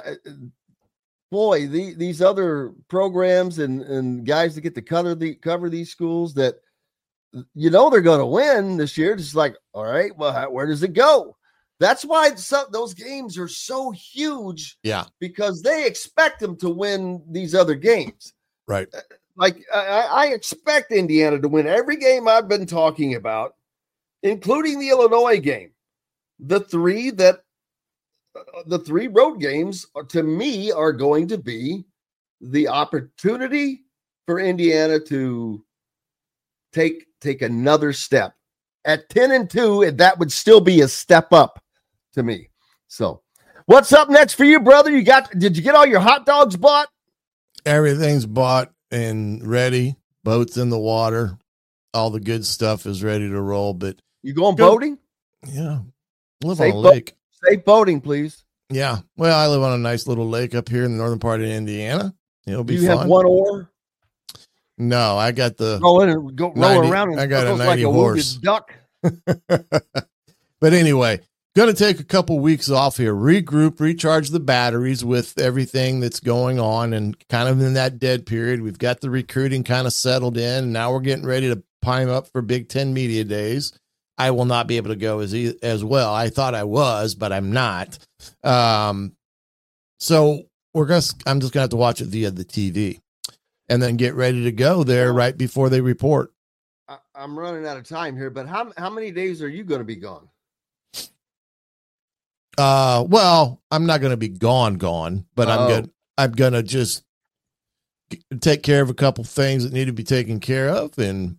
boy, the, these other programs and, and guys that get to cover the cover these schools that you know they're going to win this year. Just like, all right, well, how, where does it go? That's why some, those games are so huge. Yeah. Because they expect them to win these other games. Right. Like I, I expect Indiana to win every game I've been talking about, including the Illinois game. The three that uh, the three road games are, to me are going to be the opportunity for Indiana to take take another step. At ten and two, that would still be a step up to me. So, what's up next for you, brother? You got? Did you get all your hot dogs bought? Everything's bought and ready. Boats in the water. All the good stuff is ready to roll. But You going Go- boating? yeah, live Safe on a boat- lake. Safe boating, please. Yeah. Well, I live on a nice little lake up here in the northern part of Indiana. It'll be Do you fun. have one oar? No, I got the. Roll in and go roll ninety around and I got a circles like ninety a horse. wounded duck. But anyway, going to take a couple weeks off here, regroup, recharge the batteries with everything that's going on and kind of in that dead period. We've got the recruiting kind of settled in. And now we're getting ready to prime up for Big Ten Media Days. I will not be able to go as e- as well. I thought I was, but I'm not. Um, so we're going to, I'm just going to have to watch it via the T V and then get ready to go there right before they report. I, I'm running out of time here, but how how many days are you going to be gone? Uh, well, I'm not going to be gone, gone, but I'm Oh. good. I'm going to just g- take care of a couple things that need to be taken care of. And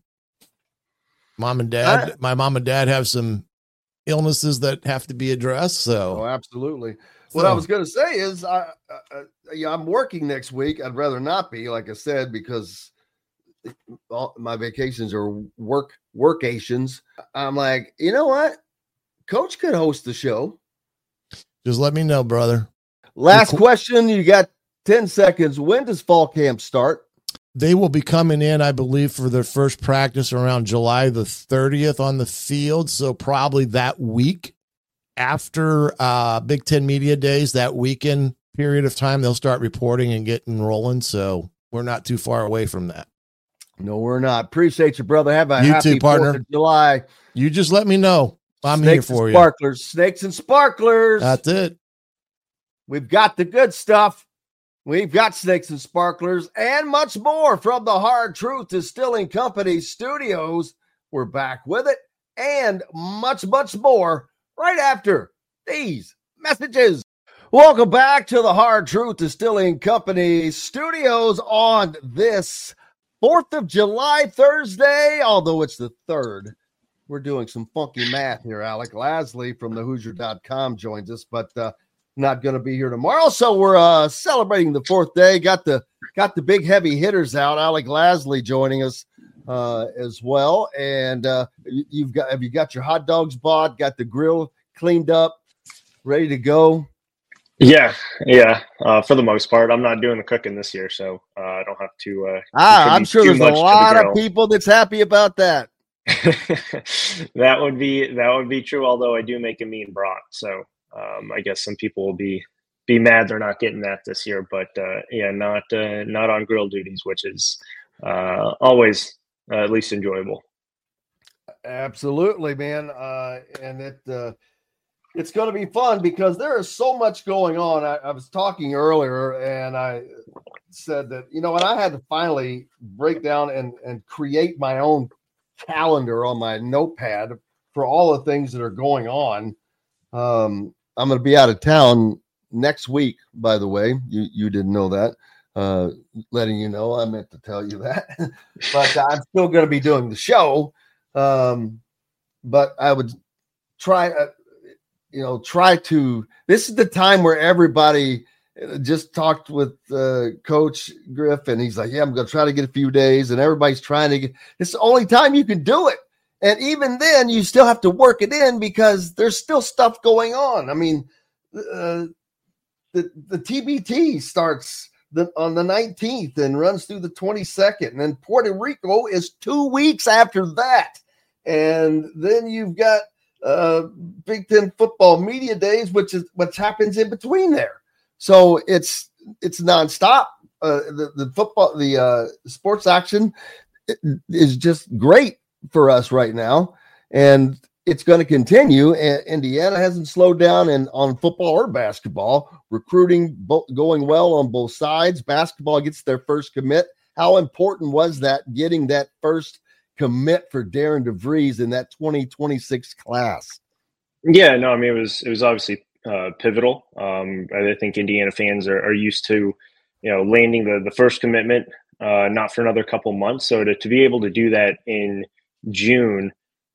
mom and dad, I- my mom and dad have some illnesses that have to be addressed. So, Oh, absolutely. What so- I was going to say is, I, uh, yeah, I'm working next week. I'd rather not be, like I said, because all my vacations are work workations. I'm like, you know what? Coach could host the show. just let me know, brother. Last Cool. question. You got ten seconds. When does fall camp start? They will be coming in, I believe, for their first practice around July the thirtieth on the field. So probably that week after uh, Big Ten Media Days, that weekend period of time, they'll start reporting and getting rolling. So we're not too far away from that. No, we're not. Appreciate you, brother. Have a You happy too, partner. fourth of July. You just let me know. I'm Snakes here for and you. sparklers, snakes and sparklers. That's it. We've got the good stuff. We've got snakes and sparklers and much more from the Hard Truth Distilling Company studios. We're back with it and much, much more right after these messages. Welcome back to the Hard Truth Distilling Company studios on this fourth of July Thursday, although it's the third. We're doing some funky math here. Alec Lasley from the Hoosier dot com joins us, but uh, not going to be here tomorrow. So we're uh, celebrating the fourth day. Got the got the big heavy hitters out. Alec Lasley joining us uh, as well. And uh, you, you've got have you got your hot dogs bought? Got the grill cleaned up, ready to go? Yeah, yeah. Uh, for the most part, I'm not doing the cooking this year, so uh, I don't have to. Uh, Ah, I'm contribute sure too there's a much to the lot of grill. people that's happy about that. that would be that would be true. Although I do make a mean brat, so um, I guess some people will be be mad they're not getting that this year. But uh, yeah, not uh, not on grill duties, which is uh, always uh, at least enjoyable. Absolutely, man. Uh, and it uh, it's going to be fun because there is so much going on. I, I was talking earlier, and I said that, you know, and I had to finally break down and, and create my own calendar on my notepad for all the things that are going on. Um, I'm going to be out of town next week, by the way. You you didn't know that. Uh, letting you know, I meant to tell you that. But I'm still going to be doing the show. Um, but I would try, uh, you know, try to. This is the time where everybody just talked with uh, Coach Griff, and he's like, "Yeah, I'm going to try to get a few days," and everybody's trying to get. It's the only time you can do it, and even then, you still have to work it in because there's still stuff going on. I mean, uh, the the T B T starts the, on the nineteenth and runs through the twenty-second, and then Puerto Rico is two weeks after that, and then you've got uh, Big Ten football media days, which is what happens in between there. So it's it's nonstop. Uh, the the football, the uh, sports action is just great for us right now, and it's going to continue. And Indiana hasn't slowed down in on football or basketball. Recruiting bo- going well on both sides. Basketball gets their first commit. How important was that getting that first commit for Darren DeVries in that twenty twenty-six class? Yeah, no, I mean it was it was obviously uh, pivotal. Um, I think Indiana fans are, are used to, you know, landing the the first commitment, uh, not for another couple months. So to to be able to do that in June,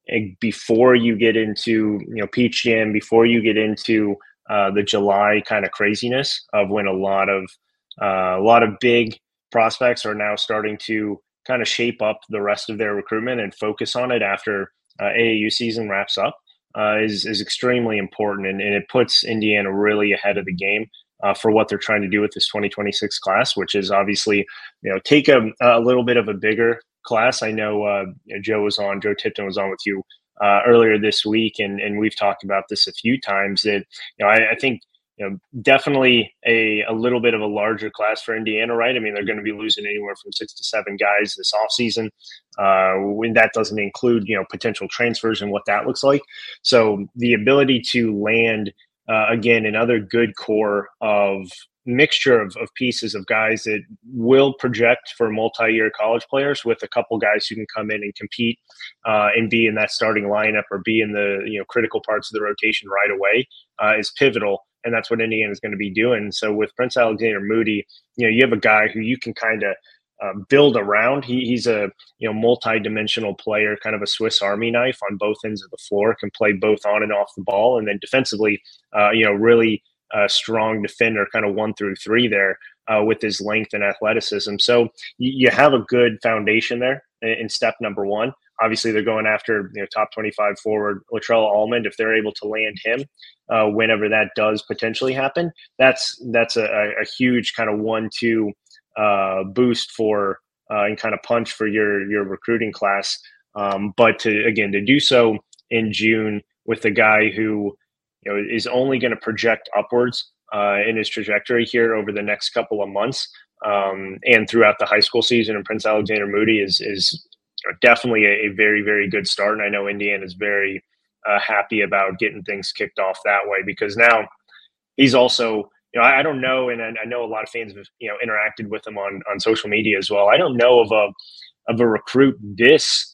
before you get into, you know, Peach Jam, before you get into uh, the July kind of craziness of when a lot of uh, a lot of big prospects are now starting to kind of shape up the rest of their recruitment and focus on it after uh, A A U season wraps up uh, is is extremely important, and, and it puts Indiana really ahead of the game uh, for what they're trying to do with this twenty twenty-six class, which is obviously, you know, take a, a little bit of a bigger class. I know uh, Joe was on, Joe Tipton was on with you uh, earlier this week, and and we've talked about this a few times. That, you know, I, I think, you know, definitely a a little bit of a larger class for Indiana, right? I mean, they're going to be losing anywhere from six to seven guys this offseason. Uh, when that doesn't include, you know, potential transfers and what that looks like. So the ability to land uh, again another good core of mixture of, of pieces of guys that will project for multi-year college players, with a couple guys who can come in and compete uh, and be in that starting lineup or be in the, you know, critical parts of the rotation right away uh, is pivotal. And that's what Indiana is going to be doing. So with Prince Alexander Moody, you know, you have a guy who you can kind of um, build around. He, he's a, you know, multi-dimensional player, kind of a Swiss Army knife on both ends of the floor, can play both on and off the ball. And then defensively, uh, you know, really a strong defender, kind of one through three there uh, with his length and athleticism. So you, you have a good foundation there in, in step number one. Obviously, they're going after, you know, top twenty-five forward Latrell Almond. If they're able to land him, uh, whenever that does potentially happen, that's that's a, a huge kind of one-two uh, boost for uh, and kind of punch for your your recruiting class. Um, but to again to do so in June with a guy who, you know, is only going to project upwards uh, in his trajectory here over the next couple of months um, and throughout the high school season. And Prince Alexander Moody is is definitely a, a very, very good start. And I know Indiana is very uh, happy about getting things kicked off that way, because now he's also, you know, I, I don't know, and I, I know a lot of fans have, you know, interacted with him on on social media as well. I don't know of a of a recruit this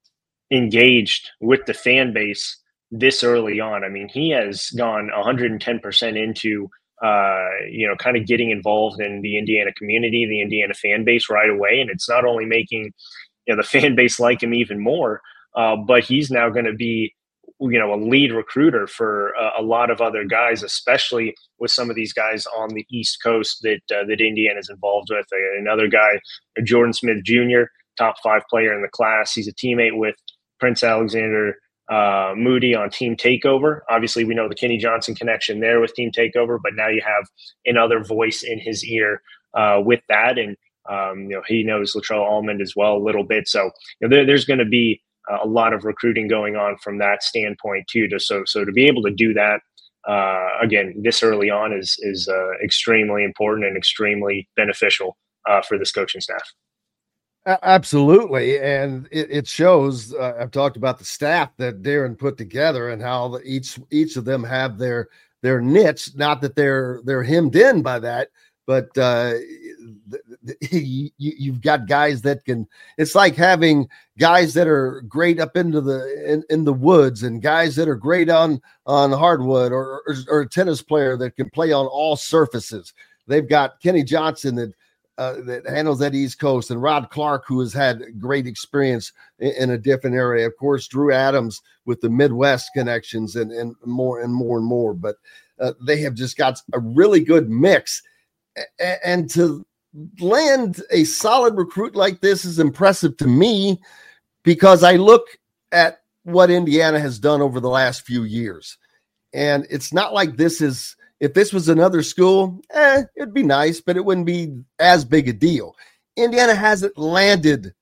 engaged with the fan base this early on. I mean, he has gone one hundred ten percent into, uh, you know, kind of getting involved in the Indiana community, the Indiana fan base right away. And it's not only making, you know, the fan base like him even more, uh, but he's now going to be, you know, a lead recruiter for uh, a lot of other guys, especially with some of these guys on the East Coast that uh, that Indiana is involved with. Uh, another guy, Jordan Smith Junior, top five player in the class. He's a teammate with Prince Alexander uh, Moody on Team Takeover. Obviously, we know the Kenny Johnson connection there with Team Takeover, but now you have another voice in his ear uh, with that. And, um, you know, he knows Latrell Almond as well a little bit. So, you know, there, there's going to be uh, a lot of recruiting going on from that standpoint too. To, so, so to be able to do that uh, again, this early on is is uh, extremely important and extremely beneficial uh, for this coaching staff. Absolutely, and it, it shows. Uh, I've talked about the staff that Darren put together and how the, each each of them have their their niche. Not that they're they're hemmed in by that, but uh, you, you've got guys that can. It's like having guys that are great up into the in, in the woods, and guys that are great on on hardwood, or, or or a tennis player that can play on all surfaces. They've got Kenny Johnson that. Uh, that handles that East Coast, and Rod Clark, who has had great experience in, in a different area. Of course, Drew Adams with the Midwest connections, and, and more and more and more. But uh, they have just got a really good mix. A- and to land a solid recruit like this is impressive to me, because I look at what Indiana has done over the last few years. And it's not like this is – if this was another school, eh, it'd be nice, but it wouldn't be as big a deal. Indiana hasn't landed,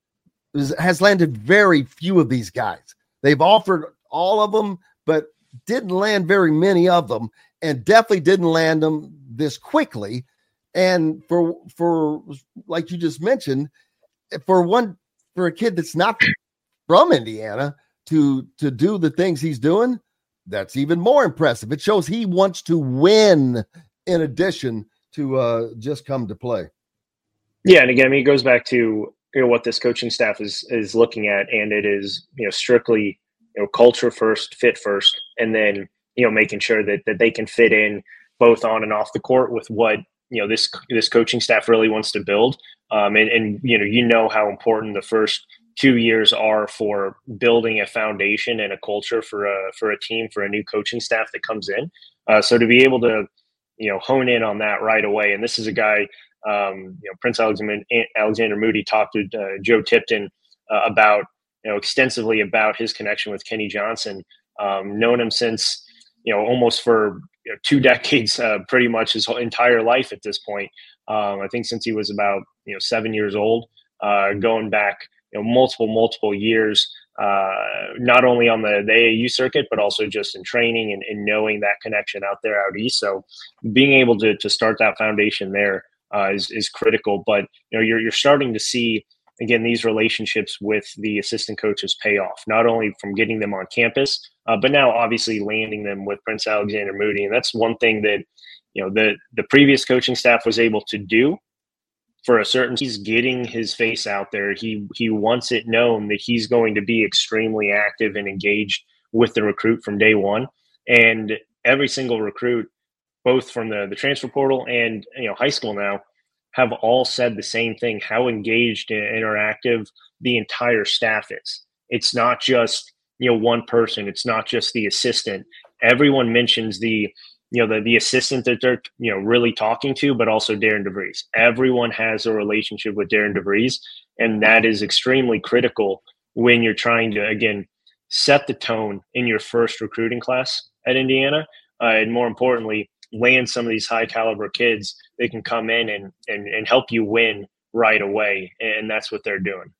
has landed very few of these guys. They've offered all of them, but didn't land very many of them, and definitely didn't land them this quickly. And for, for like you just mentioned, for one, for a kid that's not from Indiana to, to do the things he's doing, that's even more impressive. It shows he wants to win in addition to uh, just come to play. Yeah, and again, I mean, it goes back to you know what this coaching staff is is looking at, and it is you know strictly you know culture first, fit first, and then you know making sure that that they can fit in both on and off the court with what you know this this coaching staff really wants to build. Um, and, and you know you know how important the first two years are for building a foundation and a culture for a for a team, for a new coaching staff that comes in. Uh, so to be able to, you know, hone in on that right away. And this is a guy, um, you know, Prince Alexander, Alexander Moody talked to uh, Joe Tipton uh, about, you know, extensively about his connection with Kenny Johnson. Um, known him since, you know, almost for you know, two decades, uh, pretty much his whole entire life at this point. Um, I think since he was about, you know, seven years old, uh, going back, you know, multiple, multiple years, uh, not only on the, the A A U circuit, but also just in training and, and knowing that connection out there out east. So being able to to start that foundation there uh, is, is critical. But, you know, you're, you're starting to see, again, these relationships with the assistant coaches pay off, not only from getting them on campus, uh, but now obviously landing them with Prince Alexander Moody. And that's one thing that, you know, the, the previous coaching staff was able to do. For a certain, he's getting his face out there. He he wants it known that he's going to be extremely active and engaged with the recruit from day one. And every single recruit, both from the, the transfer portal and you know high school now, have all said the same thing: how engaged and interactive the entire staff is. It's not just you know one person. It's not just the assistant. Everyone mentions the you know, the, the assistant that they're, you know, really talking to, but also Darren DeVries. Everyone has a relationship with Darren DeVries, and that is extremely critical when you're trying to, again, set the tone in your first recruiting class at Indiana, uh, and more importantly, land some of these high caliber kids that can come in and, and, and help you win right away. And that's what they're doing.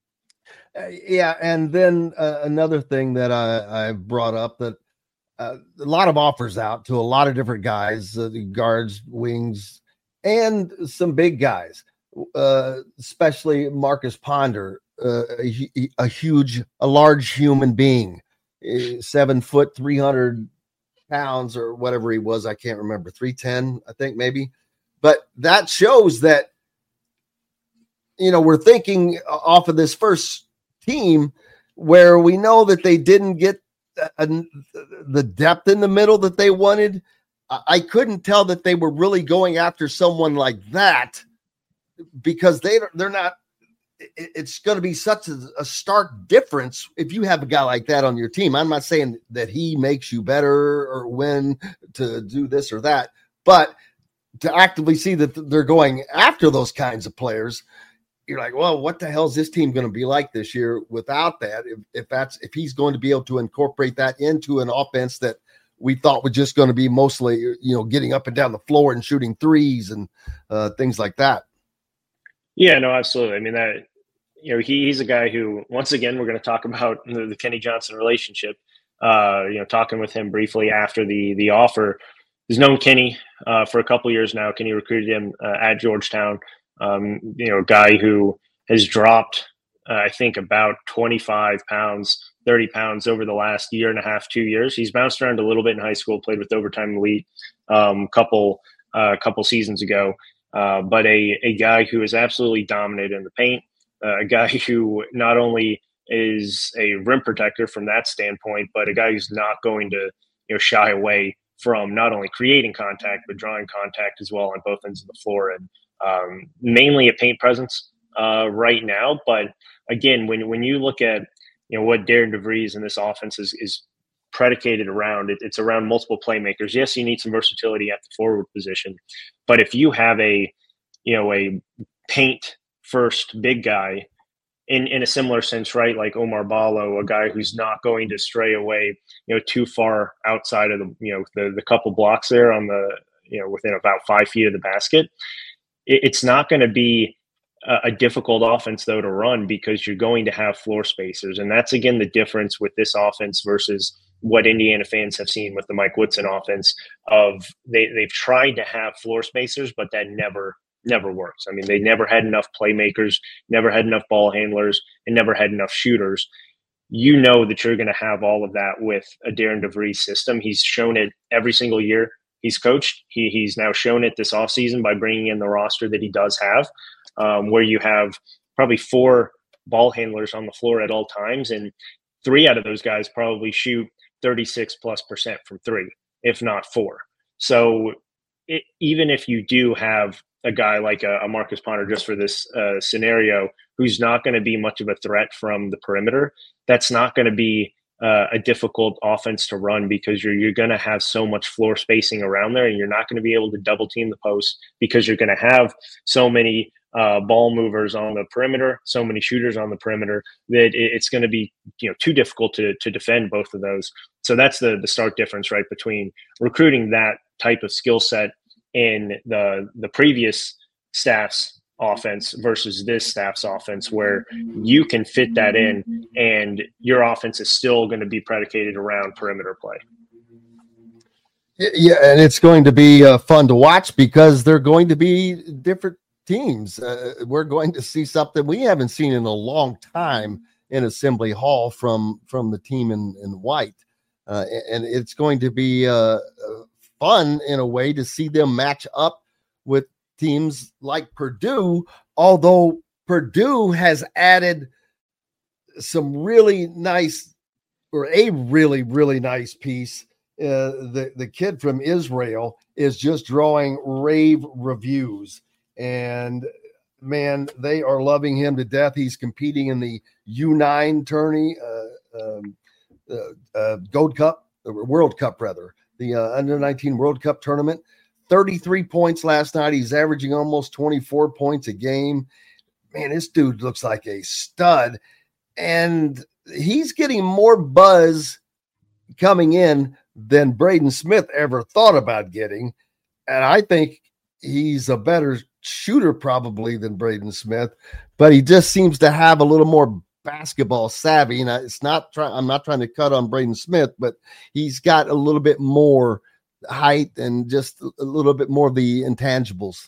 Uh, yeah. And then uh, another thing that I, I brought up that, Uh, a lot of offers out to a lot of different guys, uh, the guards, wings, and some big guys, uh, especially Marcus Ponder, uh, a, a huge, a large human being, uh, seven foot, three hundred pounds or whatever he was. I can't remember, three ten, I think maybe. But that shows that, you know, we're thinking off of this first team where we know that they didn't get Uh, the depth in the middle that they wanted. I couldn't tell that they were really going after someone like that, because they they're not. It's going to be such a, a stark difference if you have a guy like that on your team. I'm not saying that he makes you better or win to do this or that, but to actively see that they're going after those kinds of players, you're like, well, what the hell is this team going to be like this year without that? If, if that's, if he's going to be able to incorporate that into an offense that we thought was just going to be mostly, you know, getting up and down the floor and shooting threes and uh, things like that. Yeah, no, absolutely. I mean, that, you know, he, he's a guy who, once again, we're going to talk about the, the Kenny Johnson relationship. uh, you know, talking with him briefly after the the offer, he's known Kenny uh, for a couple years now. Kenny recruited him uh, at Georgetown. Um, you know, a guy who has dropped, uh, I think, about twenty-five pounds, thirty pounds over the last year and a half, two years. He's bounced around a little bit in high school, played with Overtime Elite um, couple uh, couple seasons ago. Uh, but a, a guy who is absolutely dominated in the paint, uh, a guy who not only is a rim protector from that standpoint, but a guy who's not going to you know shy away from not only creating contact, but drawing contact as well on both ends of the floor. And um, mainly a paint presence uh, right now. But again, when when you look at you know what Darren DeVries and this offense is, is predicated around, it, it's around multiple playmakers. Yes, you need some versatility at the forward position, but if you have a you know a paint first big guy in in a similar sense, right, like Omar Ballo, a guy who's not going to stray away you know too far outside of the you know the the couple blocks there on the you know within about five feet of the basket, it, it's not going to be a difficult offense, though, to run because you're going to have floor spacers. And that's, again, the difference with this offense versus what Indiana fans have seen with the Mike Woodson offense of they, they've tried to have floor spacers, but that never, never works. I mean, they never had enough playmakers, never had enough ball handlers, and never had enough shooters. You know that you're going to have all of that with a Darren DeVries system. He's shown it every single year he's coached. He, he's now shown it this offseason by bringing in the roster that he does have. Um, where you have probably four ball handlers on the floor at all times, and three out of those guys probably shoot thirty-six plus percent from three, if not four. So it, even if you do have a guy like a, a Marcus Ponder, just for this uh, scenario, who's not going to be much of a threat from the perimeter, that's not going to be uh, a difficult offense to run because you're you're going to have so much floor spacing around there, and you're not going to be able to double team the post because you're going to have so many Uh, ball movers on the perimeter, so many shooters on the perimeter that it, it's going to be you know too difficult to to defend both of those. So that's the the stark difference, right, between recruiting that type of skill set in the the previous staff's offense versus this staff's offense, where you can fit that in, and your offense is still going to be predicated around perimeter play. Yeah, and it's going to be uh, fun to watch because they're going to be different teams. Uh, we're going to see something we haven't seen in a long time in Assembly Hall from from the team in, in white. Uh, and it's going to be uh, fun in a way to see them match up with teams like Purdue, although Purdue has added some really nice or a really, really nice piece. Uh, the, the kid from Israel is just drawing rave reviews. And man, they are loving him to death. He's competing in the U nine tourney, uh, um, uh, uh, Gold Cup, uh, World Cup rather, the uh, under nineteen World Cup tournament. thirty-three points last night. He's averaging almost twenty-four points a game. Man, this dude looks like a stud, and he's getting more buzz coming in than Braden Smith ever thought about getting. And I think he's a better shooter probably than Braden Smith, but he just seems to have a little more basketball savvy. And it's not trying, I'm not trying to cut on Braden Smith, but he's got a little bit more height and just a little bit more of the intangibles.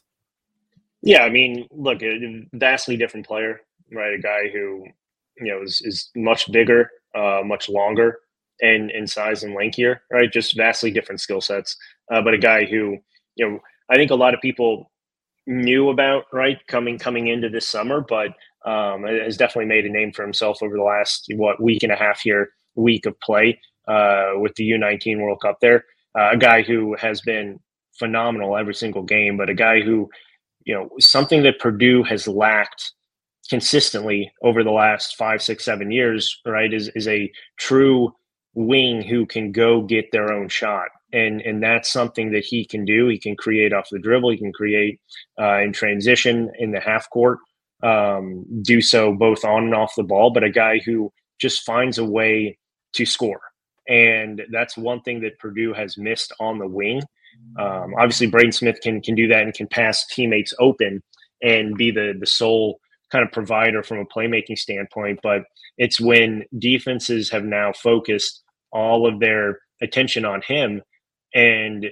Yeah. I mean, look, a vastly different player, right? A guy who, you know, is, is much bigger, uh, much longer and in size and lankier, right? Just vastly different skill sets. Uh, but a guy who, you know, I think a lot of people knew about, right, coming coming into this summer, but um, has definitely made a name for himself over the last, what, week and a half here, week of play uh, with the U nineteen World Cup there. Uh, a guy who has been phenomenal every single game, but a guy who, you know, something that Purdue has lacked consistently over the last five, six, seven years, right, is, is a true wing who can go get their own shot. And and that's something that he can do. He can create off the dribble. He can create uh, in transition in the half court, um, do so both on and off the ball, but a guy who just finds a way to score. And that's one thing that Purdue has missed on the wing. Um, obviously, Braden Smith can can do that and can pass teammates open and be the the sole kind of provider from a playmaking standpoint. But it's when defenses have now focused all of their attention on him. And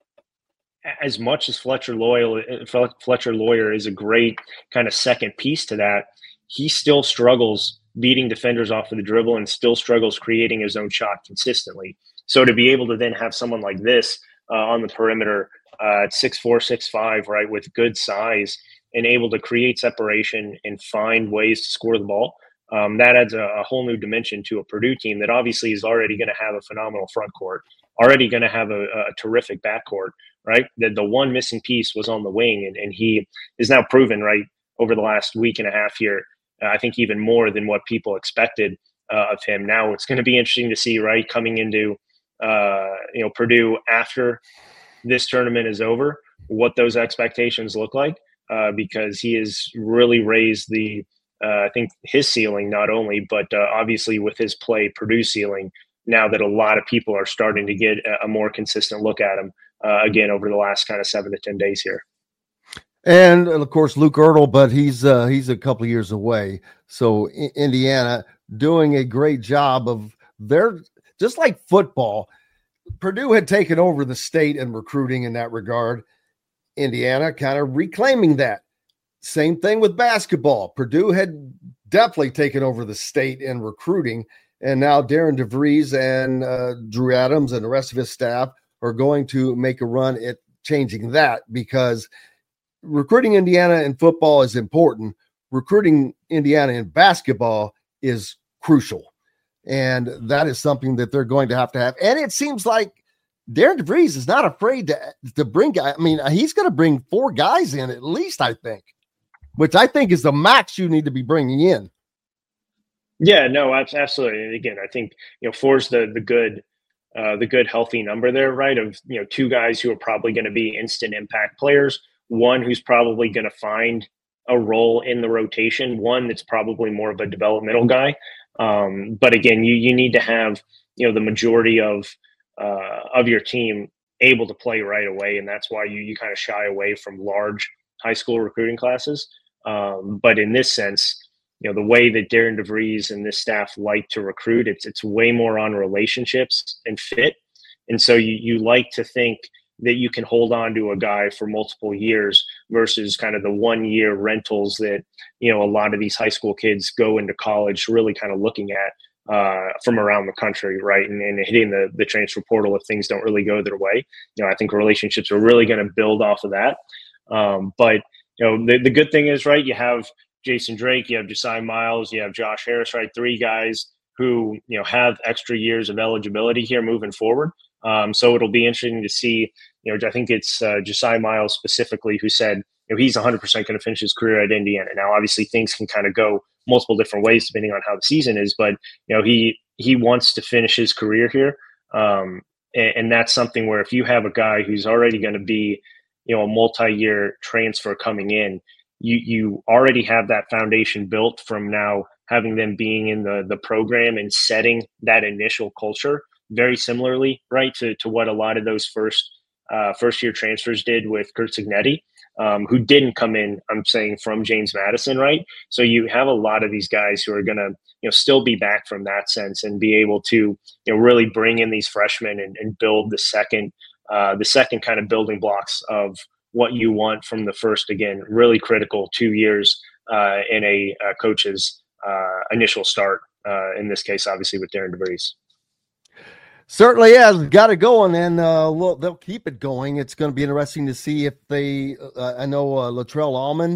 as much as Fletcher Loyer, Fletcher Loyer is a great kind of second piece to that, he still struggles beating defenders off of the dribble and still struggles creating his own shot consistently. So to be able to then have someone like this uh, on the perimeter uh, at six four, six five, right, with good size and able to create separation and find ways to score the ball, um, that adds a, a whole new dimension to a Purdue team that obviously is already going to have a phenomenal front court, already going to have a, a terrific backcourt, right? The, the one missing piece was on the wing, and, and he is now proven, right, over the last week and a half here, uh, I think even more than what people expected uh, of him. Now it's going to be interesting to see, right, coming into uh, you know Purdue after this tournament is over, what those expectations look like, uh, because he has really raised the uh, I think his ceiling not only, but uh, obviously with his play, Purdue ceiling. Now that a lot of people are starting to get a, a more consistent look at him uh, again over the last kind of seven to ten days here. And of course, Luke Ertl, but he's uh, he's a couple of years away. So I- Indiana doing a great job of their, just like football, Purdue had taken over the state in recruiting in that regard. Indiana kind of reclaiming that. Same thing with basketball. Purdue had definitely taken over the state in recruiting, and now Darren DeVries and uh, Drew Adams and the rest of his staff are going to make a run at changing that, because recruiting Indiana in football is important. Recruiting Indiana in basketball is crucial. And that is something that they're going to have to have. And it seems like Darren DeVries is not afraid to, to bring guys. I mean, he's going to bring four guys in at least, I think, which I think is the max you need to be bringing in. Yeah, no, absolutely. And again, I think, you know, four's the, the good, uh, the good healthy number there, right? Of, you know, two guys who are probably going to be instant impact players, one who's probably going to find a role in the rotation, one that's probably more of a developmental guy. Um, but again, you, you need to have, you know, the majority of, uh, of your team able to play right away. And that's why you, you kind of shy away from large high school recruiting classes. Um, but in this sense, you know, the way that Darren DeVries and this staff like to recruit, it's, it's way more on relationships and fit. And so you, you like to think that you can hold on to a guy for multiple years versus kind of the one year rentals that, you know, a lot of these high school kids go into college really kind of looking at uh, from around the country, right? And, and hitting the, the transfer portal if things don't really go their way. You know, I think relationships are really going to build off of that. Um, but, you know, the, the good thing is, right, you have Jason Drake, you have Josiah Miles, you have Josh Harris, right? Three guys who, you know, have extra years of eligibility here moving forward. Um, so it'll be interesting to see, you know, I think it's uh, Josiah Miles specifically who said, you know, he's one hundred percent going to finish his career at Indiana. Now, obviously things can kind of go multiple different ways depending on how the season is, but, you know, he, he wants to finish his career here. Um, and, and that's something where if you have a guy who's already going to be, you know, a multi-year transfer coming in, you, you already have that foundation built from now having them being in the, the program and setting that initial culture very similarly, right, to, to what a lot of those first uh, first year transfers did with Curt Cignetti, um, who didn't come in, I'm saying, from James Madison, right? So you have a lot of these guys who are going to, you know, still be back from that sense and be able to, you know, really bring in these freshmen and, and build the second, uh, the second kind of building blocks of what you want from the first, again, really critical two years uh, in a uh, coach's uh, initial start. Uh, in this case, obviously with Darren DeVries. Certainly has got it going, and uh, well, they'll keep it going. It's going to be interesting to see if they. Uh, I know uh, Latrell Allman.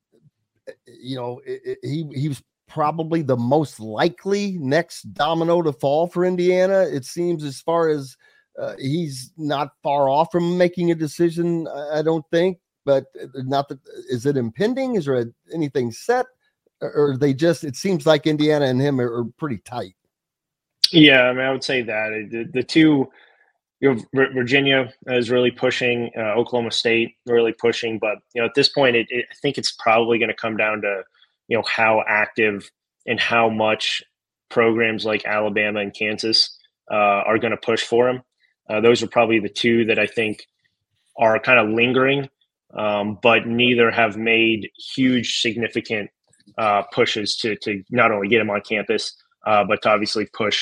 You know, it, it, he he was probably the most likely next domino to fall for Indiana. It seems, as far as uh, he's not far off from making a decision. I don't think, but not that. Is it impending? Is there anything set, or they just? It seems like Indiana and him are, are pretty tight. Yeah, I mean, I would say that the, the two, you know, Virginia is really pushing, uh, Oklahoma State really pushing, but you know, at this point, it, it, I think it's probably going to come down to, you know, how active and how much programs like Alabama and Kansas uh, are going to push for him. Uh, those are probably the two that I think are kind of lingering, um, but neither have made huge, significant uh, pushes to to not only get him on campus, uh, but to obviously push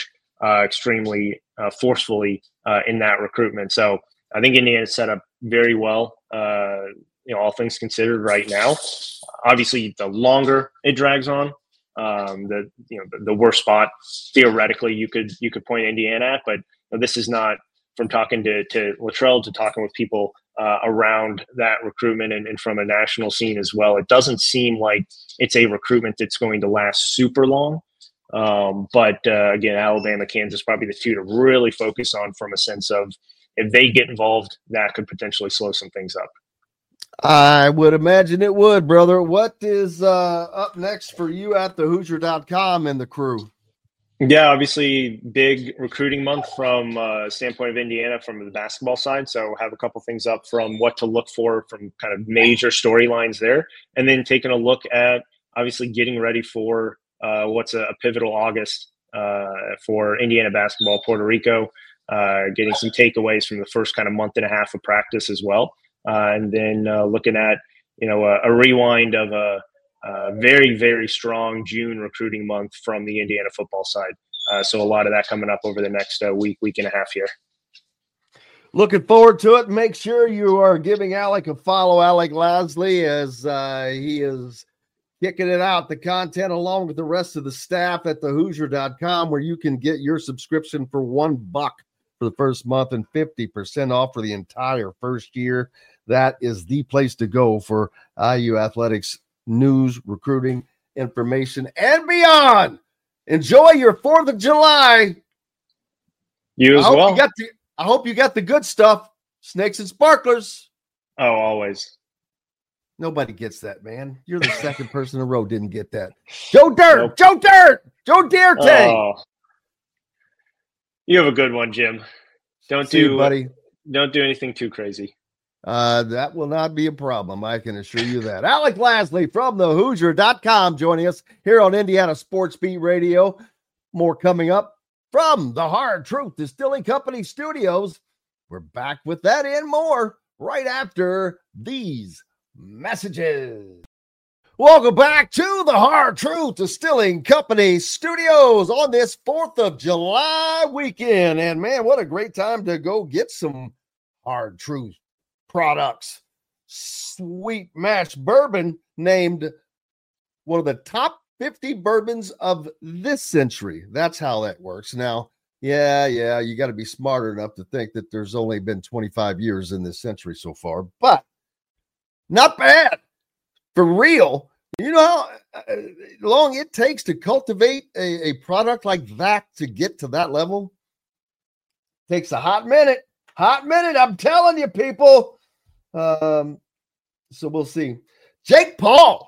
uh, extremely uh, forcefully uh, in that recruitment. So I think Indiana's set up very well, uh, you know, all things considered right now. Obviously, the longer it drags on, um, the you know the, the worst spot theoretically you could you could point Indiana at, but you know, this is not, from talking to to Luttrell to talking with people uh, around that recruitment and, and from a national scene as well. It doesn't seem like it's a recruitment that's going to last super long. Um, but uh, again, Alabama, Kansas, probably the two to really focus on from a sense of if they get involved, that could potentially slow some things up. I would imagine it would, brother. What is uh, up next for you at the Hoosier dot com and the crew? Yeah, obviously big recruiting month from a uh, standpoint of Indiana from the basketball side. So have a couple things up from what to look for from kind of major storylines there. And then taking a look at obviously getting ready for uh, what's a, a pivotal August uh, for Indiana basketball, Puerto Rico, uh, getting some takeaways from the first kind of month and a half of practice as well. Uh, and then uh, looking at, you know, a, a rewind of a, a very, very strong June recruiting month from the Indiana football side. Uh, so a lot of that coming up over the next uh, week, week and a half here. Looking forward to it. Make sure you are giving Alec a follow, Alec Lasley, as uh, he is kicking it out, the content along with the rest of the staff at the Hoosier dot com, where you can get your subscription for one buck for the first month and fifty percent off for the entire first year. That is the place to go for I U athletics news, recruiting, information, and beyond. Enjoy your fourth of July. You as I hope well. You got the, I hope you got the good stuff, snakes and sparklers. Oh, always. Nobody gets that, man. You're the second person in a row didn't get that. Joe Dirt, Nope. Joe Dirt, Joe Dierte. Oh, you have a good one, Jim. Don't See do you, buddy. Don't do anything too crazy. Uh, that will not be a problem. I can assure you that. Alec Lasley from the Hoosier dot com joining us here on Indiana Sports Beat Radio. More coming up from the Hard Truth Distilling Company studios. We're back with that and more right after these messages. Welcome back to the Hard Truth Distilling Company studios on this fourth of July weekend. And man, what a great time to go get some Hard Truth products. Sweet Mash Bourbon, named one of the top fifty bourbons of this century. That's how that works. Now, yeah, yeah, you got to be smarter enough to think that there's only been twenty-five years in this century so far, but not bad. For real. You know how long it takes to cultivate a, a product like that to get to that level? Takes a hot minute. Hot minute, I'm telling you, people. Um, so we'll see. Jake Paul.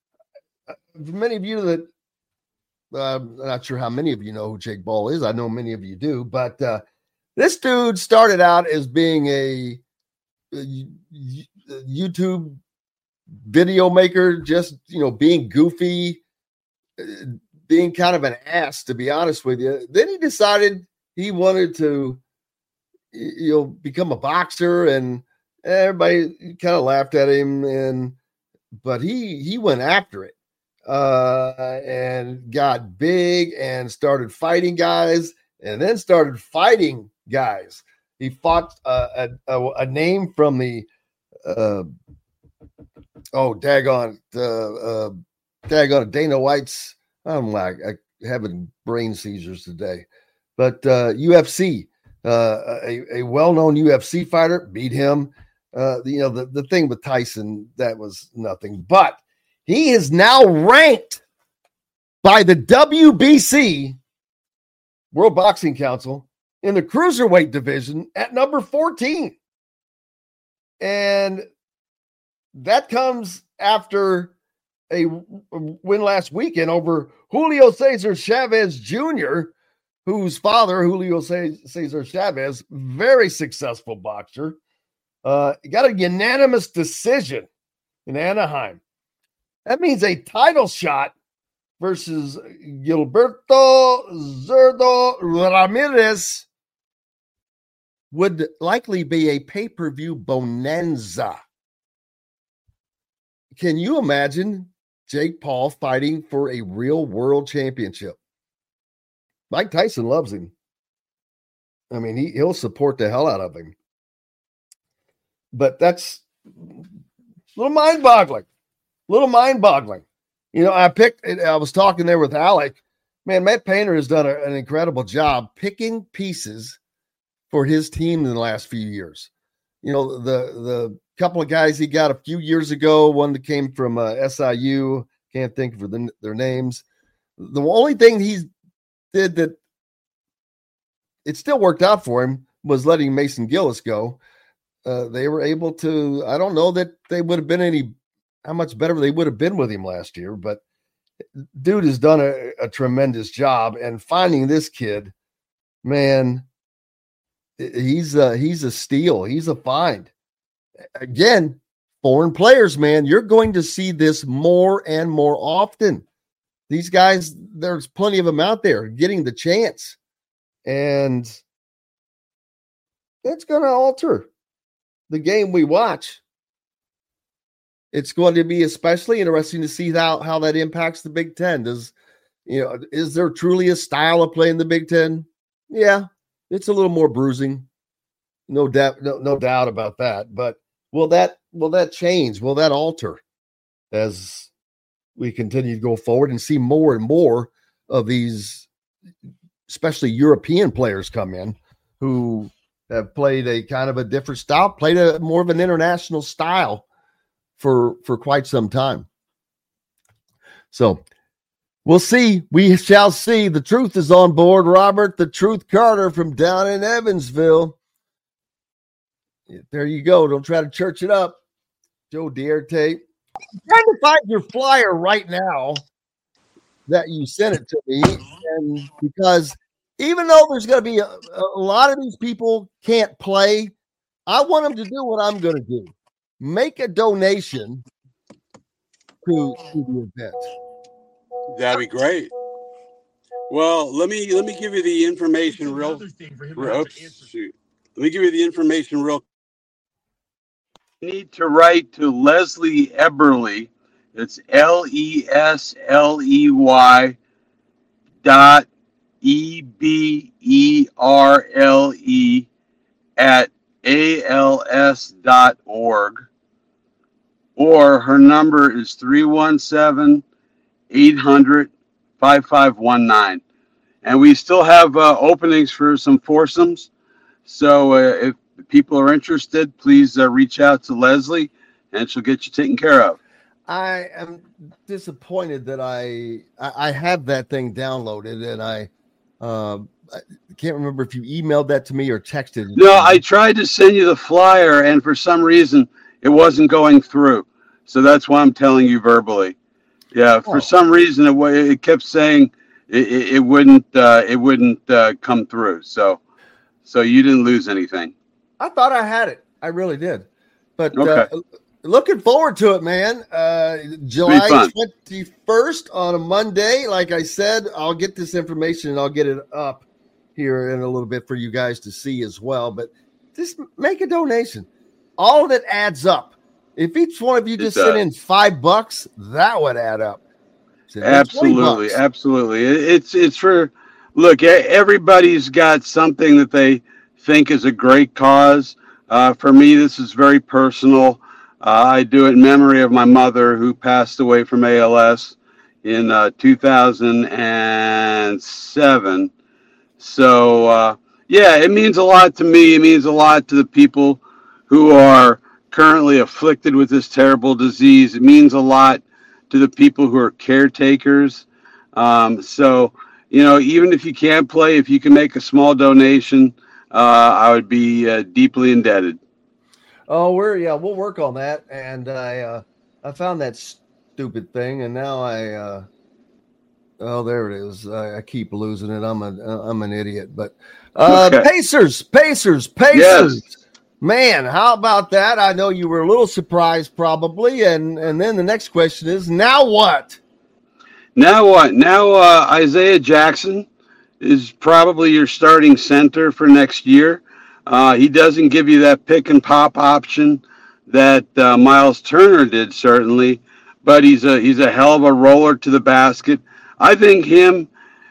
For many of you that, uh, I'm not sure how many of you know who Jake Paul is. I know many of you do, but uh, this dude started out as being a, a, a YouTube video maker, just, you know, being goofy, being kind of an ass, to be honest with you. Then he decided he wanted to, you know, become a boxer, and everybody kind of laughed at him, and but he he went after it uh and got big and started fighting guys, and then started fighting guys. He fought uh, a, a a name from the uh oh daggone uh, uh daggone Dana White's. I'm like I having brain seizures today, but uh U F C. Uh, a, a well-known U F C fighter beat him. Uh, you know, the, the thing with Tyson, that was nothing. But he is now ranked by the W B C, World Boxing Council, in the cruiserweight division at number fourteen. And that comes after a win last weekend over Julio Cesar Chavez Junior, whose father, Julio Cesar Chavez, very successful boxer, uh, got a unanimous decision in Anaheim. That means a title shot versus Gilberto Zurdo Ramirez would likely be a pay-per-view bonanza. Can you imagine Jake Paul fighting for a real world championship? Mike Tyson loves him. I mean, he, he'll support the hell out of him. But that's a little mind-boggling. A little mind-boggling. You know, I picked, I was talking there with Alec. Man, Matt Painter has done a, an incredible job picking pieces for his team in the last few years. You know, the the couple of guys he got a few years ago, one that came from uh, S I U, can't think of the, their names. The only thing he did that it still worked out for him was letting Mason Gillis go. Uh, they were able to, I don't know that they would have been any, how much better they would have been with him last year, but dude has done a, a tremendous job. And finding this kid, man, he's a, he's a steal. He's a find. Again, foreign players, man, you're going to see this more and more often. These guys, there's plenty of them out there getting the chance. And it's going to alter the game we watch. It's going to be especially interesting to see how, how that impacts the Big Ten. Does, you know, is there truly a style of play in the Big Ten? Yeah, it's a little more bruising. No doubt, no, no doubt about that. But will that will that change? Will that alter as we continue to go forward and see more and more of these, especially European players come in who have played a kind of a different style, played a more of an international style for, for quite some time. So we'll see. We shall see. The Truth is on board. Robert, the Truth Carter from down in Evansville. There you go. Don't try to church it up. Joe Dierte. I'm trying to find your flyer right now that you sent it to me. And because even though there's going to be a, a lot of these people can't play, I want them to do what I'm going to do. Make a donation to, to the event. That'd be great. Well, let me let me give you the information real. real oops, shoot. Let me give you the information real. You need to write to Leslie Eberly. It's L E S L E Y dot E B E R L E at A L S dot org. Or her number is three one seven, eight hundred, five five one nine. And we still have uh, openings for some foursomes. So uh, if people are interested, please uh, reach out to Leslie and she'll get you taken care of. I am disappointed that I I, I have that thing downloaded and I uh, I can't remember if you emailed that to me or texted. No, I tried to send you the flyer and for some reason it wasn't going through. So that's why I'm telling you verbally. Yeah, for oh. some reason it, it kept saying it, it, it wouldn't uh, it wouldn't uh, come through. So so you didn't lose anything. I thought I had it. I really did. But okay. uh, looking forward to it, man. Uh, July twenty-first on a Monday. Like I said, I'll get this information and I'll get it up here in a little bit for you guys to see as well. But just make a donation. All of it adds up. If each one of you just sent in five bucks, that would add up. Absolutely, absolutely. It's it's for look. Everybody's got something that they think is a great cause. Uh, for me, this is very personal. Uh, I do it in memory of my mother who passed away from A L S in uh, two thousand seven. So uh, yeah, it means a lot to me. It means a lot to the people who are currently afflicted with this terrible disease. It means a lot to the people who are caretakers. Um, so, you know, even if you can't play, if you can make a small donation, uh, I would be uh, deeply indebted. Oh, we're, yeah, we'll work on that. And I, uh, I found that stupid thing and now I, uh, oh, there it is. I, I keep losing it. I'm a, I'm an idiot, but, uh, okay. Pacers, Pacers, Pacers. Yes. Man, how about that? I know you were a little surprised probably. And, and then the next question is, now what? Now what? Now uh, Isaiah Jackson is probably your starting center for next year. Uh, he doesn't give you that pick and pop option that uh, Miles Turner did, certainly. But he's a, he's a hell of a roller to the basket. I think him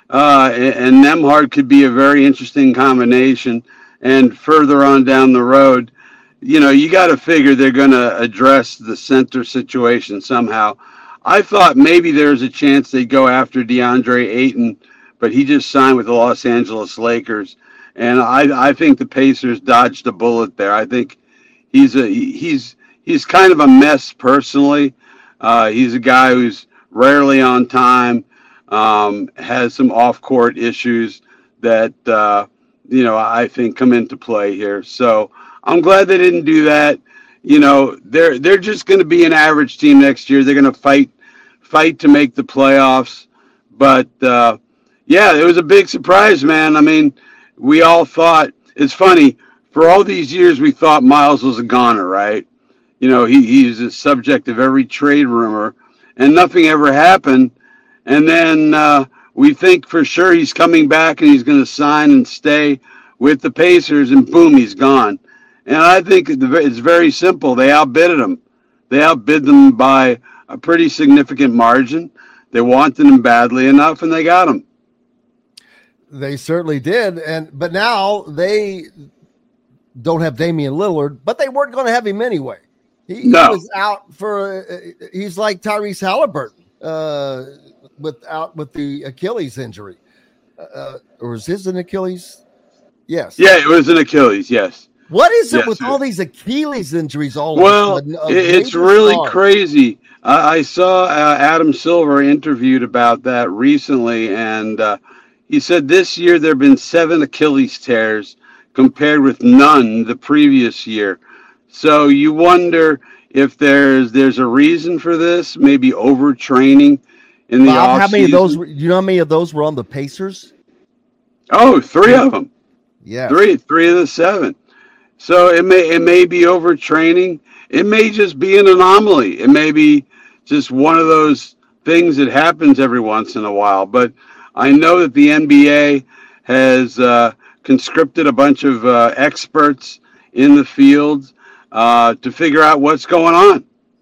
uh, and Nembhard could be a very interesting combination. And further on down the road, you know, you got to figure they're going to address the center situation somehow. I thought maybe there's a chance they'd go after DeAndre Ayton, but he just signed with the Los Angeles Lakers. And I, I think the Pacers dodged a bullet there. I think he's a he's he's kind of a mess personally. Uh, he's a guy who's rarely on time, um, has some off-court issues that, uh, you know, I think come into play here. So I'm glad they didn't do that. You know, they're they're just going to be an average team next year. They're going to fight fight to make the playoffs. But, uh, yeah, it was a big surprise, man. I mean, we all thought, it's funny, for all these years we thought Miles was a goner, right? You know, he, he's the subject of every trade rumor, and nothing ever happened. And then uh, we think for sure he's coming back and he's going to sign and stay with the Pacers, and boom, he's gone. And I think it's very simple. They outbid him. They outbid them by a pretty significant margin. They wanted him badly enough, and they got him. They certainly did. And but now they don't have Damian Lillard, but they weren't going to have him anyway. He, no. he was out for uh, – he's like Tyrese Halliburton uh, with, out with the Achilles injury. Uh, or is his an Achilles? Yes. Yeah, it was an Achilles, yes. What is it yes, with it all these Achilles injuries all well, of a sudden? Well, it's really stars. crazy. I, I saw uh, Adam Silver interviewed about that recently, and uh, he said this year there have been seven Achilles tears compared with none the previous year. So you wonder if there's there's a reason for this, maybe overtraining in the Bob, off how many season. of those? You know how many of those were on the Pacers? Oh, three of them. Yeah, Three, three of the seven. So it may it may be overtraining. It may just be an anomaly. It may be just one of those things that happens every once in a while. But I know that the N B A has uh, conscripted a bunch of uh, experts in the field uh, to figure out what's going on.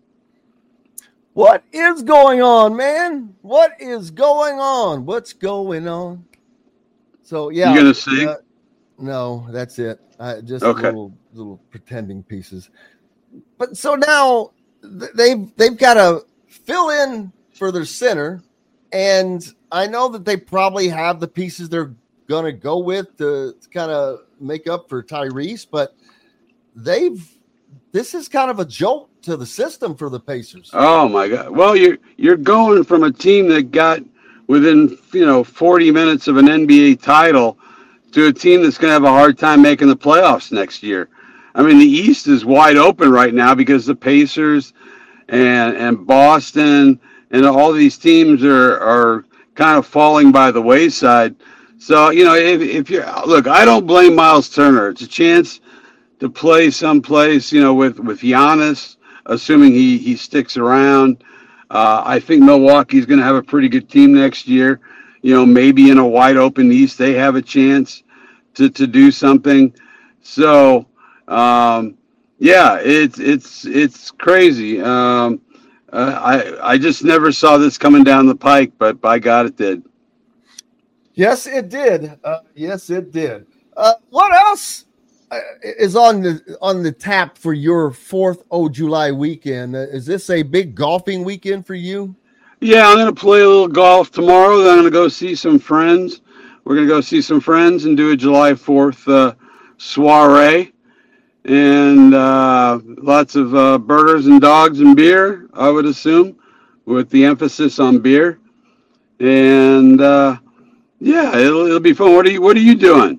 What is going on, man? What is going on? What's going on? So yeah, You gonna sing? uh, no, that's it. Uh, just Okay. little little pretending pieces. But so now th- they've they've got to fill in for their center, and I know that they probably have the pieces they're gonna go with to, to kind of make up for Tyrese, but they've this is kind of a jolt to the system for the Pacers. Oh my God! Well, you're you're going from a team that got within you know forty minutes of an N B A title to a team that's going to have a hard time making the playoffs next year. I mean, the East is wide open right now because the Pacers and and Boston and all these teams are are kind of falling by the wayside. So you know, if if you look, I don't blame Miles Turner. It's a chance to play someplace, you know, with with Giannis, assuming he he sticks around. Uh, I think Milwaukee's going to have a pretty good team next year. You know, maybe in a wide open East, they have a chance to, to do something. So, um, yeah, it's it's it's crazy. Um, uh, I I just never saw this coming down the pike, but by God, it did. Yes, it did. Uh, yes, it did. Uh, what else uh, is on the on the tap for your fourth of July weekend? Uh, is this a big golfing weekend for you? Yeah, I'm going to play a little golf tomorrow. Then I'm going to go see some friends. We're going to go see some friends and do a July fourth uh, soiree. And uh, lots of uh, burgers and dogs and beer, I would assume, with the emphasis on beer. And, uh, yeah, it'll, it'll be fun. What are you, what are you doing?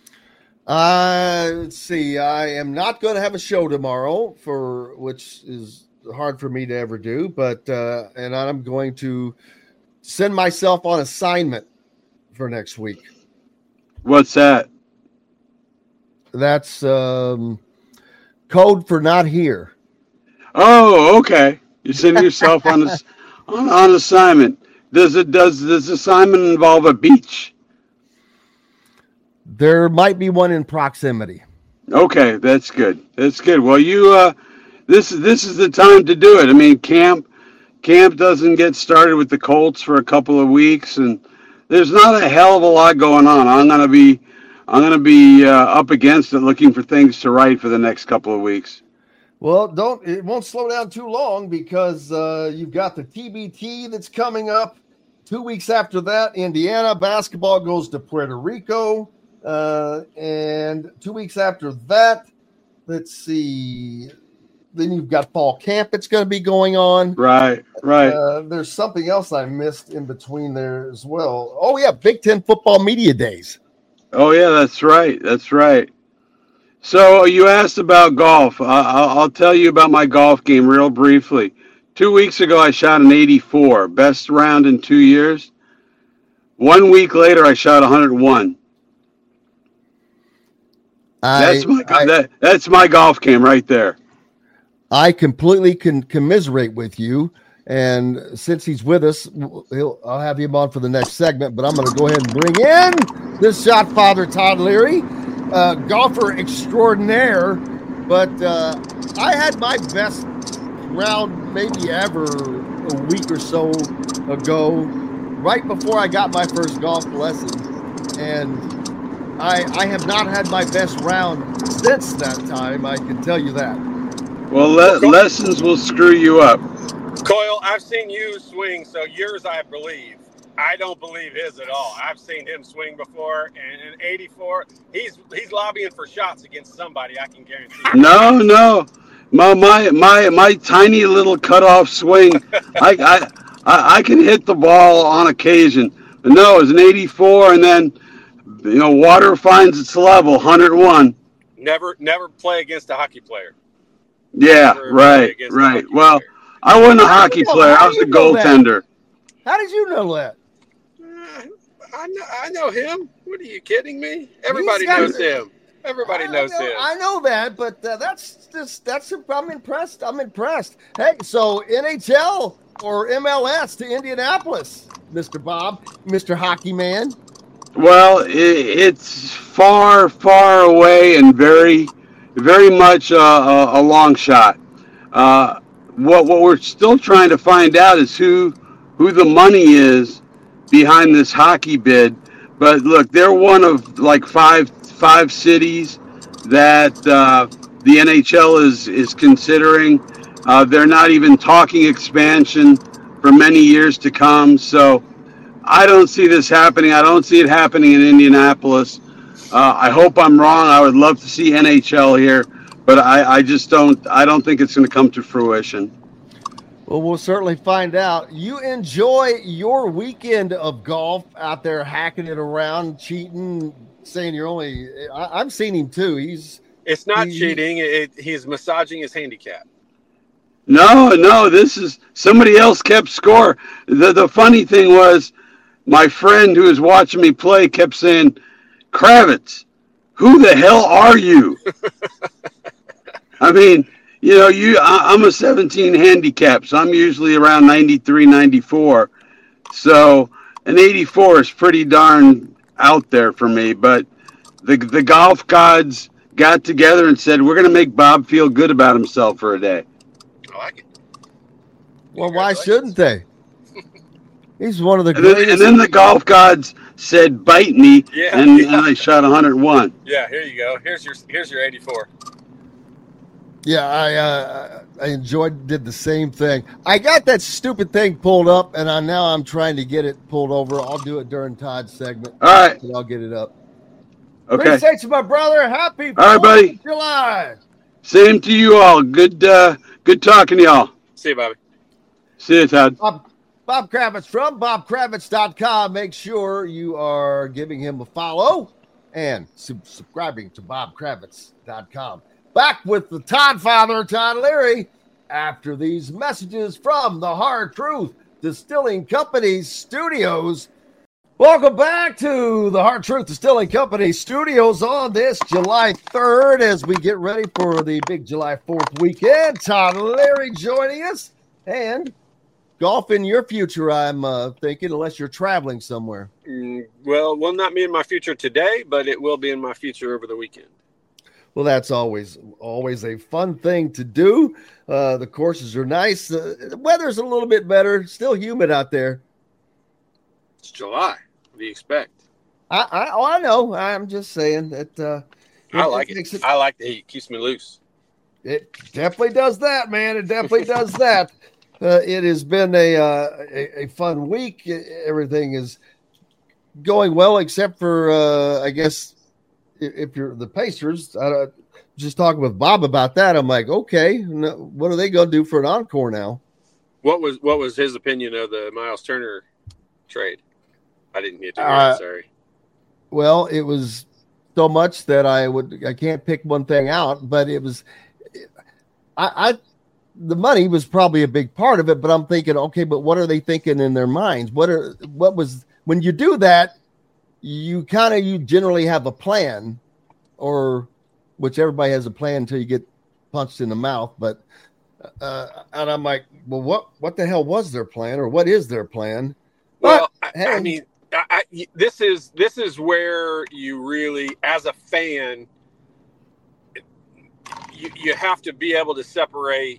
Uh, let's see. I am not going to have a show tomorrow, for which is hard for me to ever do, but uh, and I'm going to send myself on assignment for next week. What's that? That's um, code for not here. Oh, okay. You're sending yourself on, a, on on assignment. Does it does this assignment involve a beach? There might be one in proximity. Okay, that's good. That's good. Well, you uh, this this is the time to do it. I mean, camp camp doesn't get started with the Colts for a couple of weeks, and there's not a hell of a lot going on. I'm gonna be I'm gonna be uh, up against it, looking for things to write for the next couple of weeks. Well, don't it won't slow down too long because uh, you've got the T B T that's coming up. Two weeks after that, Indiana basketball goes to Puerto Rico. Uh, and two weeks after that, let's see, then you've got fall camp that's going to be going on. Right, right. Uh, there's something else I missed in between there as well. Oh, yeah, Big Ten football media days. Oh, yeah, that's right. That's right. So you asked about golf. I- I'll-, I'll tell you about my golf game real briefly. Two weeks ago, I shot an eighty-four, best round in two years. One week later, I shot one hundred one. I, that's my I, that, that's my golf game right there. I completely can commiserate with you. And since he's with us, he'll, I'll have him on for the next segment. But I'm going to go ahead and bring in this shot father, Todd Leary, uh, golfer extraordinaire. But uh, I had my best round maybe ever a week or so ago, right before I got my first golf lesson. And I, I have not had my best round since that time, I can tell you that. Well, le- lessons will screw you up. Coyle, I've seen you swing, so yours I believe. I don't believe his at all. I've seen him swing before, and in eighty-four, he's he's lobbying for shots against somebody, I can guarantee. No, no. My my my, my tiny little cutoff swing, I, I I I can hit the ball on occasion. But no, it was an eighty-four, and then, you know, water finds its level, one hundred one. Never never play against a hockey player. Yeah, Never right, right. Well, player. I wasn't a hockey know, player. I was a goaltender. How did you know that? Uh, I know, I know him. What are you kidding me? Everybody knows him. Everybody knows I know, him. I know that, but uh, that's just that's. I'm impressed. I'm impressed. Hey, so N H L or M L S to Indianapolis, Mister Bob, Mister Hockey Man. Well, it, it's far, far away and very, very much a, a, a long shot. Uh, what what we're still trying to find out is who who the money is behind this hockey bid. But look, they're one of like five five cities that uh, the N H L is is considering. Uh, they're not even talking expansion for many years to come. So I don't see this happening. I don't see it happening in Indianapolis. Uh, I hope I'm wrong. I would love to see N H L here, but I, I just don't. I don't think it's going to come to fruition. Well, we'll certainly find out. You enjoy your weekend of golf out there, hacking it around, cheating, saying you're only. I, I've seen him too. He's. It's not he, cheating. It, he's massaging his handicap. No, no. This is somebody else kept score. The the funny thing was, my friend who was watching me play kept saying, "Kravitz, who the hell are you?" I mean, you know, you. I, I'm a seventeen handicap, so I'm usually around ninety-three, ninety-four. So an eighty-four is pretty darn out there for me. But the the golf gods got together and said, "We're going to make Bob feel good about himself for a day." I like it. Well, why shouldn't they? He's one of the and greatest. Then, and then the golf gods said, "Bite me," yeah, and, yeah. and I shot one hundred one. Yeah, here you go. Here's your here's your eighty-four. Yeah, I uh, I enjoyed, did the same thing. I got that stupid thing pulled up, and I now I'm trying to get it pulled over. I'll do it during Todd's segment. All right, and I'll get it up. Okay. Appreciate you, my brother. Happy all right, buddy. of July. Same to you all. Good, uh, good talking to y'all. See you, Bobby. See you, Todd. Bob, Bob Kravitz from bob kravitz dot com. Make sure you are giving him a follow and sub- subscribing to bob kravitz dot com. Back with the Todd Father, Todd Leary, after these messages from the Hard Truth Distilling Company studios. Welcome back to the Hard Truth Distilling Company studios on this July third as we get ready for the big July fourth weekend. Todd Leary joining us, and golf in your future, I'm uh, thinking, unless you're traveling somewhere. Mm, well, will not be in my future today, but it will be in my future over the weekend. Well, that's always always a fun thing to do. Uh, the courses are nice. Uh, the weather's a little bit better. Still humid out there. It's July. What do you expect? I I, oh, I know. I'm just saying that. Uh, it, I like it. it. I like the heat. Keeps me loose. It definitely does that, man. It definitely does that. Uh, it has been a, uh, a a fun week. Everything is going well, except for uh, I guess if you're the Pacers. I just talking with Bob about that. I'm like, okay, what are they going to do for an encore now? What was what was his opinion of the Miles Turner trade? I didn't get to hear uh, it. Sorry. Well, it was so much that I would I can't pick one thing out, but it was. I, I, the money was probably a big part of it, but I'm thinking, okay, but what are they thinking in their minds? What are, what was, when you do that, you kind of, you generally have a plan, or which everybody has a plan until you get punched in the mouth. But, uh, and I'm like, well, what, what the hell was their plan, or what is their plan? Well, but, I, hey, I mean, I, I, this is, this is where you really, as a fan, You, you have to be able to separate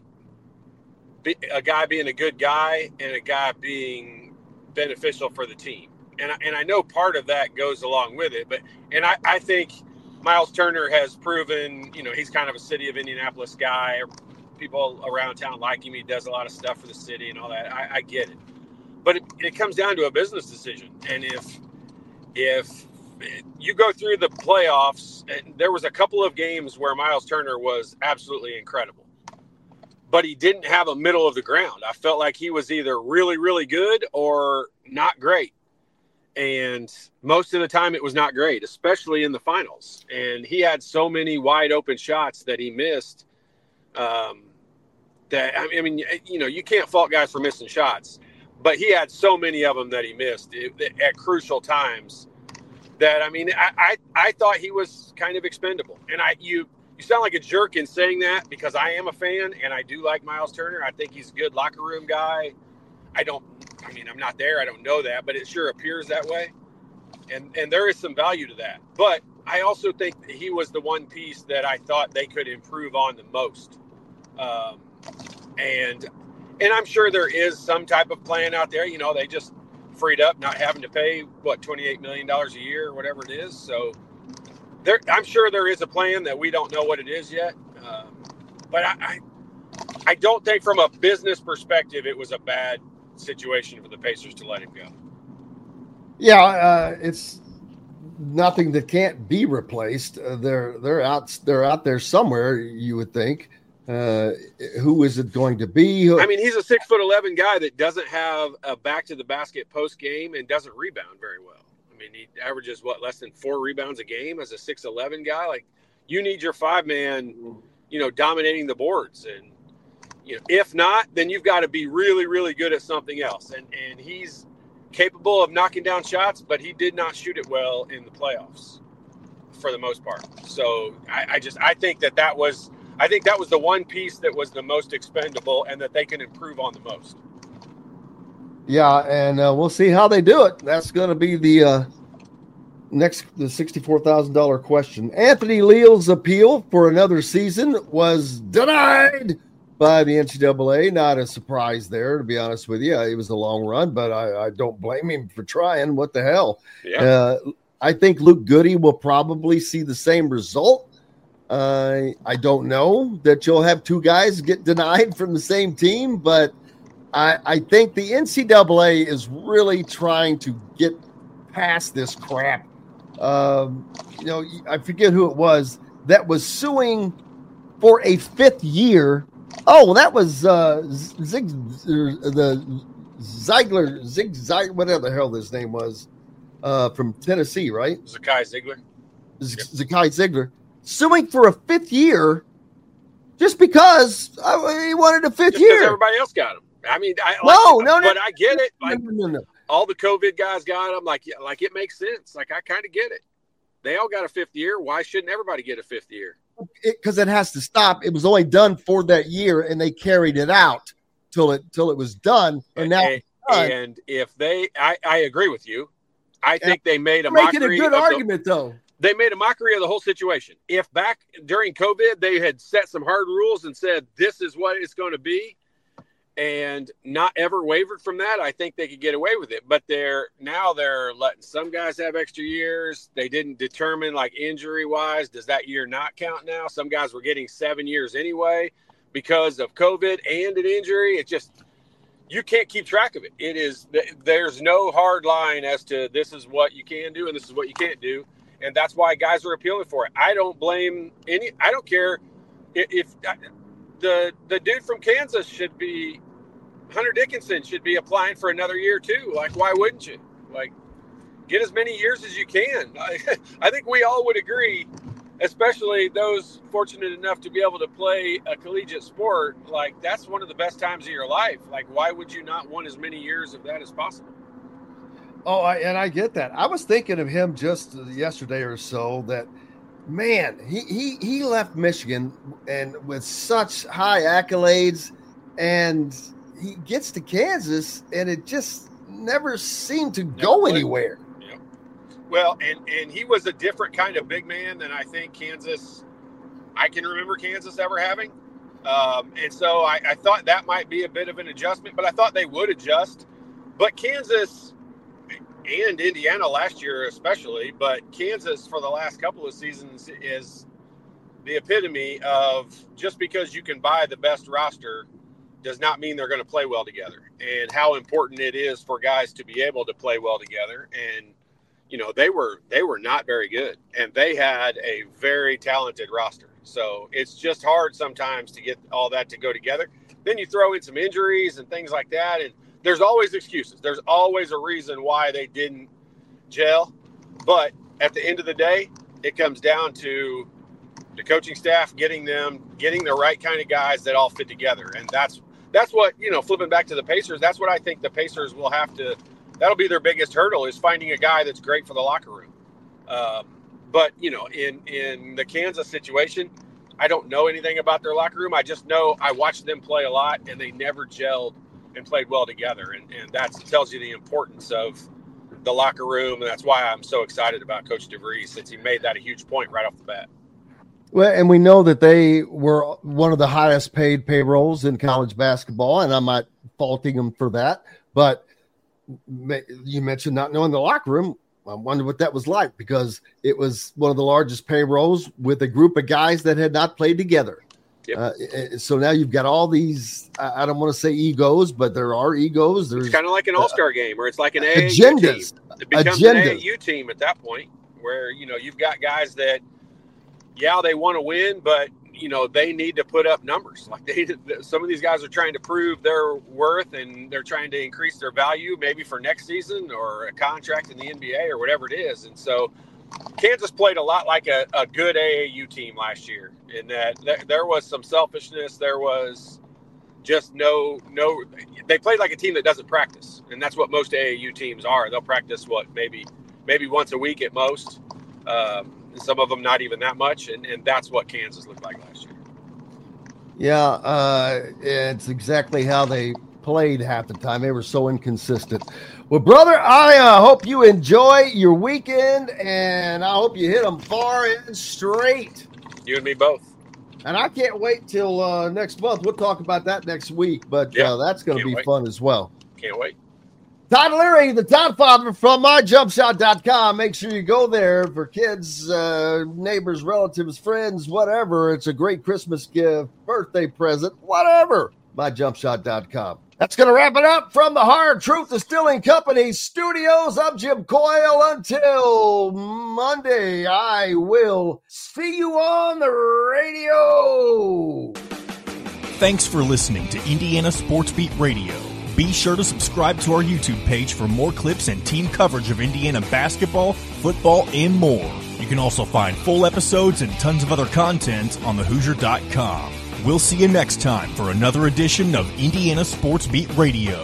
a guy being a good guy and a guy being beneficial for the team. And, and I know part of that goes along with it, but, and I, I think Miles Turner has proven, you know, he's kind of a city of Indianapolis guy. People around town like him. He does a lot of stuff for the city and all that. I, I get it, but it, it comes down to a business decision. And if, if, you go through the playoffs, and there was a couple of games where Miles Turner was absolutely incredible, but he didn't have a middle of the ground. I felt like he was either really, really good or not great. And most of the time it was not great, especially in the finals. And he had so many wide open shots that he missed um, that, I mean, you know, you can't fault guys for missing shots, but he had so many of them that he missed at crucial times. That, I mean, I, I, I thought he was kind of expendable. And I you you sound like a jerk in saying that, because I am a fan and I do like Miles Turner. I think he's a good locker room guy. I don't, I mean, I'm not there. I don't know that, but it sure appears that way. And and there is some value to that. But I also think that he was the one piece that I thought they could improve on the most. Um, and and I'm sure there is some type of plan out there. You know, they just freed up, not having to pay what twenty-eight million dollars a year or whatever it is. So there, I'm sure there is a plan that we don't know what it is yet. Um, but I, I, I don't think from a business perspective, it was a bad situation for the Pacers to let him go. Yeah. Uh, it's nothing that can't be replaced. Uh, they're, they're out, they're out there somewhere, you would think. Uh, who is it going to be? I mean, he's a six foot eleven guy that doesn't have a back to the basket post game and doesn't rebound very well. I mean, he averages what, less than four rebounds a game as a six eleven guy. Like, you need your five man, you know, dominating the boards. And, you know, if not, then you've got to be really, really good at something else. And, and he's capable of knocking down shots, but he did not shoot it well in the playoffs for the most part. So I, I just, I think that that was, I think that was the one piece that was the most expendable and that they can improve on the most. Yeah, and uh, we'll see how they do it. That's going to be the uh, next, the sixty-four thousand dollars question. Anthony Leal's appeal for another season was denied by the N C double A. Not a surprise there, to be honest with you. It was a long run, but I, I don't blame him for trying. What the hell? Yeah. Uh, I think Luke Goody will probably see the same result. Uh, I don't know that you'll have two guys get denied from the same team, but I, I think the N C double A is really trying to get past this crap. Um, you know, I forget who it was that was suing for a fifth year. Oh, that was uh, Zig, the Ziegler, Zig, Zig, whatever the hell his name was, uh, from Tennessee, right? Zakai Ziegler. Z- yep. Zakai Ziegler. Suing for a fifth year just because uh, he wanted a fifth just year. Everybody else got him. I mean, I, no, like, no, no, but I get it. Like, no, no, no. All the COVID guys got them. Like, like it makes sense. Like, I kind of get it. They all got a fifth year. Why shouldn't everybody get a fifth year? Because it, it has to stop. It was only done for that year, and they carried it out till it till it was done. And now, and, done. and if they, I, I agree with you. I think and they made a making mockery a good of argument, the, though. They made a mockery of the whole situation. If back during COVID they had set some hard rules and said this is what it's going to be, and not ever wavered from that, I think they could get away with it. But they're now they're letting some guys have extra years. They didn't determine, like, injury-wise, does that year not count now? Some guys were getting seven years anyway because of COVID and an injury. It just – you can't keep track of it. It is – there's no hard line as to this is what you can do and this is what you can't do, and that's why guys are appealing for it. I don't blame any – I don't care if, if – the the dude from Kansas should be – Hunter Dickinson should be applying for another year too. Like, why wouldn't you? Like, get as many years as you can. I, I think we all would agree, especially those fortunate enough to be able to play a collegiate sport. Like, that's one of the best times of your life. Like, why would you not want as many years of that as possible? Oh, I, and I get that. I was thinking of him just yesterday or so that, man, he, he, he left Michigan and with such high accolades, and he gets to Kansas and it just never seemed to never go played. anywhere. Yep. Well, and, and he was a different kind of big man than I think Kansas, I can remember Kansas ever having. Um, and so I, I thought that might be a bit of an adjustment, but I thought they would adjust. But Kansas and Indiana last year especially, but Kansas for the last couple of seasons is the epitome of just because you can buy the best roster does not mean they're going to play well together, and how important it is for guys to be able to play well together. And, you know, they were, they were not very good, and they had a very talented roster. So it's just hard sometimes to get all that to go together. Then you throw in some injuries and things like that. And there's always excuses. There's always a reason why they didn't gel. But at the end of the day, it comes down to the coaching staff getting them, getting the right kind of guys that all fit together. And that's, That's what, you know, flipping back to the Pacers, that's what I think the Pacers will have to – that'll be their biggest hurdle, is finding a guy that's great for the locker room. Um, but, you know, in, in the Kansas situation, I don't know anything about their locker room. I just know I watched them play a lot, and they never gelled and played well together. And, and that tells you the importance of the locker room, and that's why I'm so excited about Coach DeVries, since he made that a huge point right off the bat. Well, and we know that they were one of the highest paid payrolls in college basketball, and I'm not faulting them for that. But you mentioned not knowing the locker room. I wonder what that was like, because it was one of the largest payrolls with a group of guys that had not played together. Yep. Uh, so now you've got all these, I don't want to say egos, but there are egos. There's it's kind of like an all-star uh, game, or it's like an A A U agendas. team. It becomes agendas. an A A U team at that point, where, you know, you've got guys that, yeah, they want to win, but, you know, they need to put up numbers. Like they, some of these guys are trying to prove their worth, and they're trying to increase their value maybe for next season or a contract in the N B A or whatever it is. And so Kansas played a lot like a, a good A A U team last year, in that th- there was some selfishness. There was just no, no, they played like a team that doesn't practice. And that's what most A A U teams are. They'll practice what, maybe, maybe once a week at most. Um, Some of them not even that much, and, and that's what Kansas looked like last year. Yeah, uh, it's exactly how they played half the time. They were so inconsistent. Well, brother, I uh, hope you enjoy your weekend, and I hope you hit them far and straight. You and me both. And I can't wait till uh, next month. We'll talk about that next week, but yeah, uh, that's going to be wait. fun as well. Can't wait. Todd Leary, the Todd Father from my jump shot dot com. Make sure you go there for kids, uh, neighbors, relatives, friends, whatever. It's a great Christmas gift, birthday present, whatever. my jump shot dot com. That's going to wrap it up from the Hard Truth Distilling Company studios. I'm Jim Coyle. Until Monday, I will see you on the radio. Thanks for listening to Indiana Sports Beat Radio. Be sure to subscribe to our YouTube page for more clips and team coverage of Indiana basketball, football, and more. You can also find full episodes and tons of other content on the hoosier dot com. We'll see you next time for another edition of Indiana Sports Beat Radio.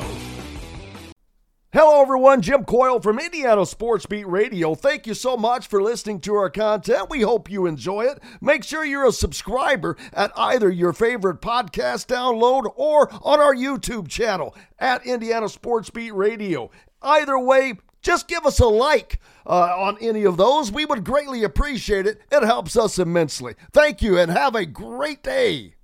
Hello, everyone. Jim Coyle from Indiana Sports Beat Radio. Thank you so much for listening to our content. We hope you enjoy it. Make sure you're a subscriber at either your favorite podcast download or on our YouTube channel at Indiana Sports Beat Radio. Either way, just give us a like uh, on any of those. We would greatly appreciate it. It helps us immensely. Thank you, and have a great day.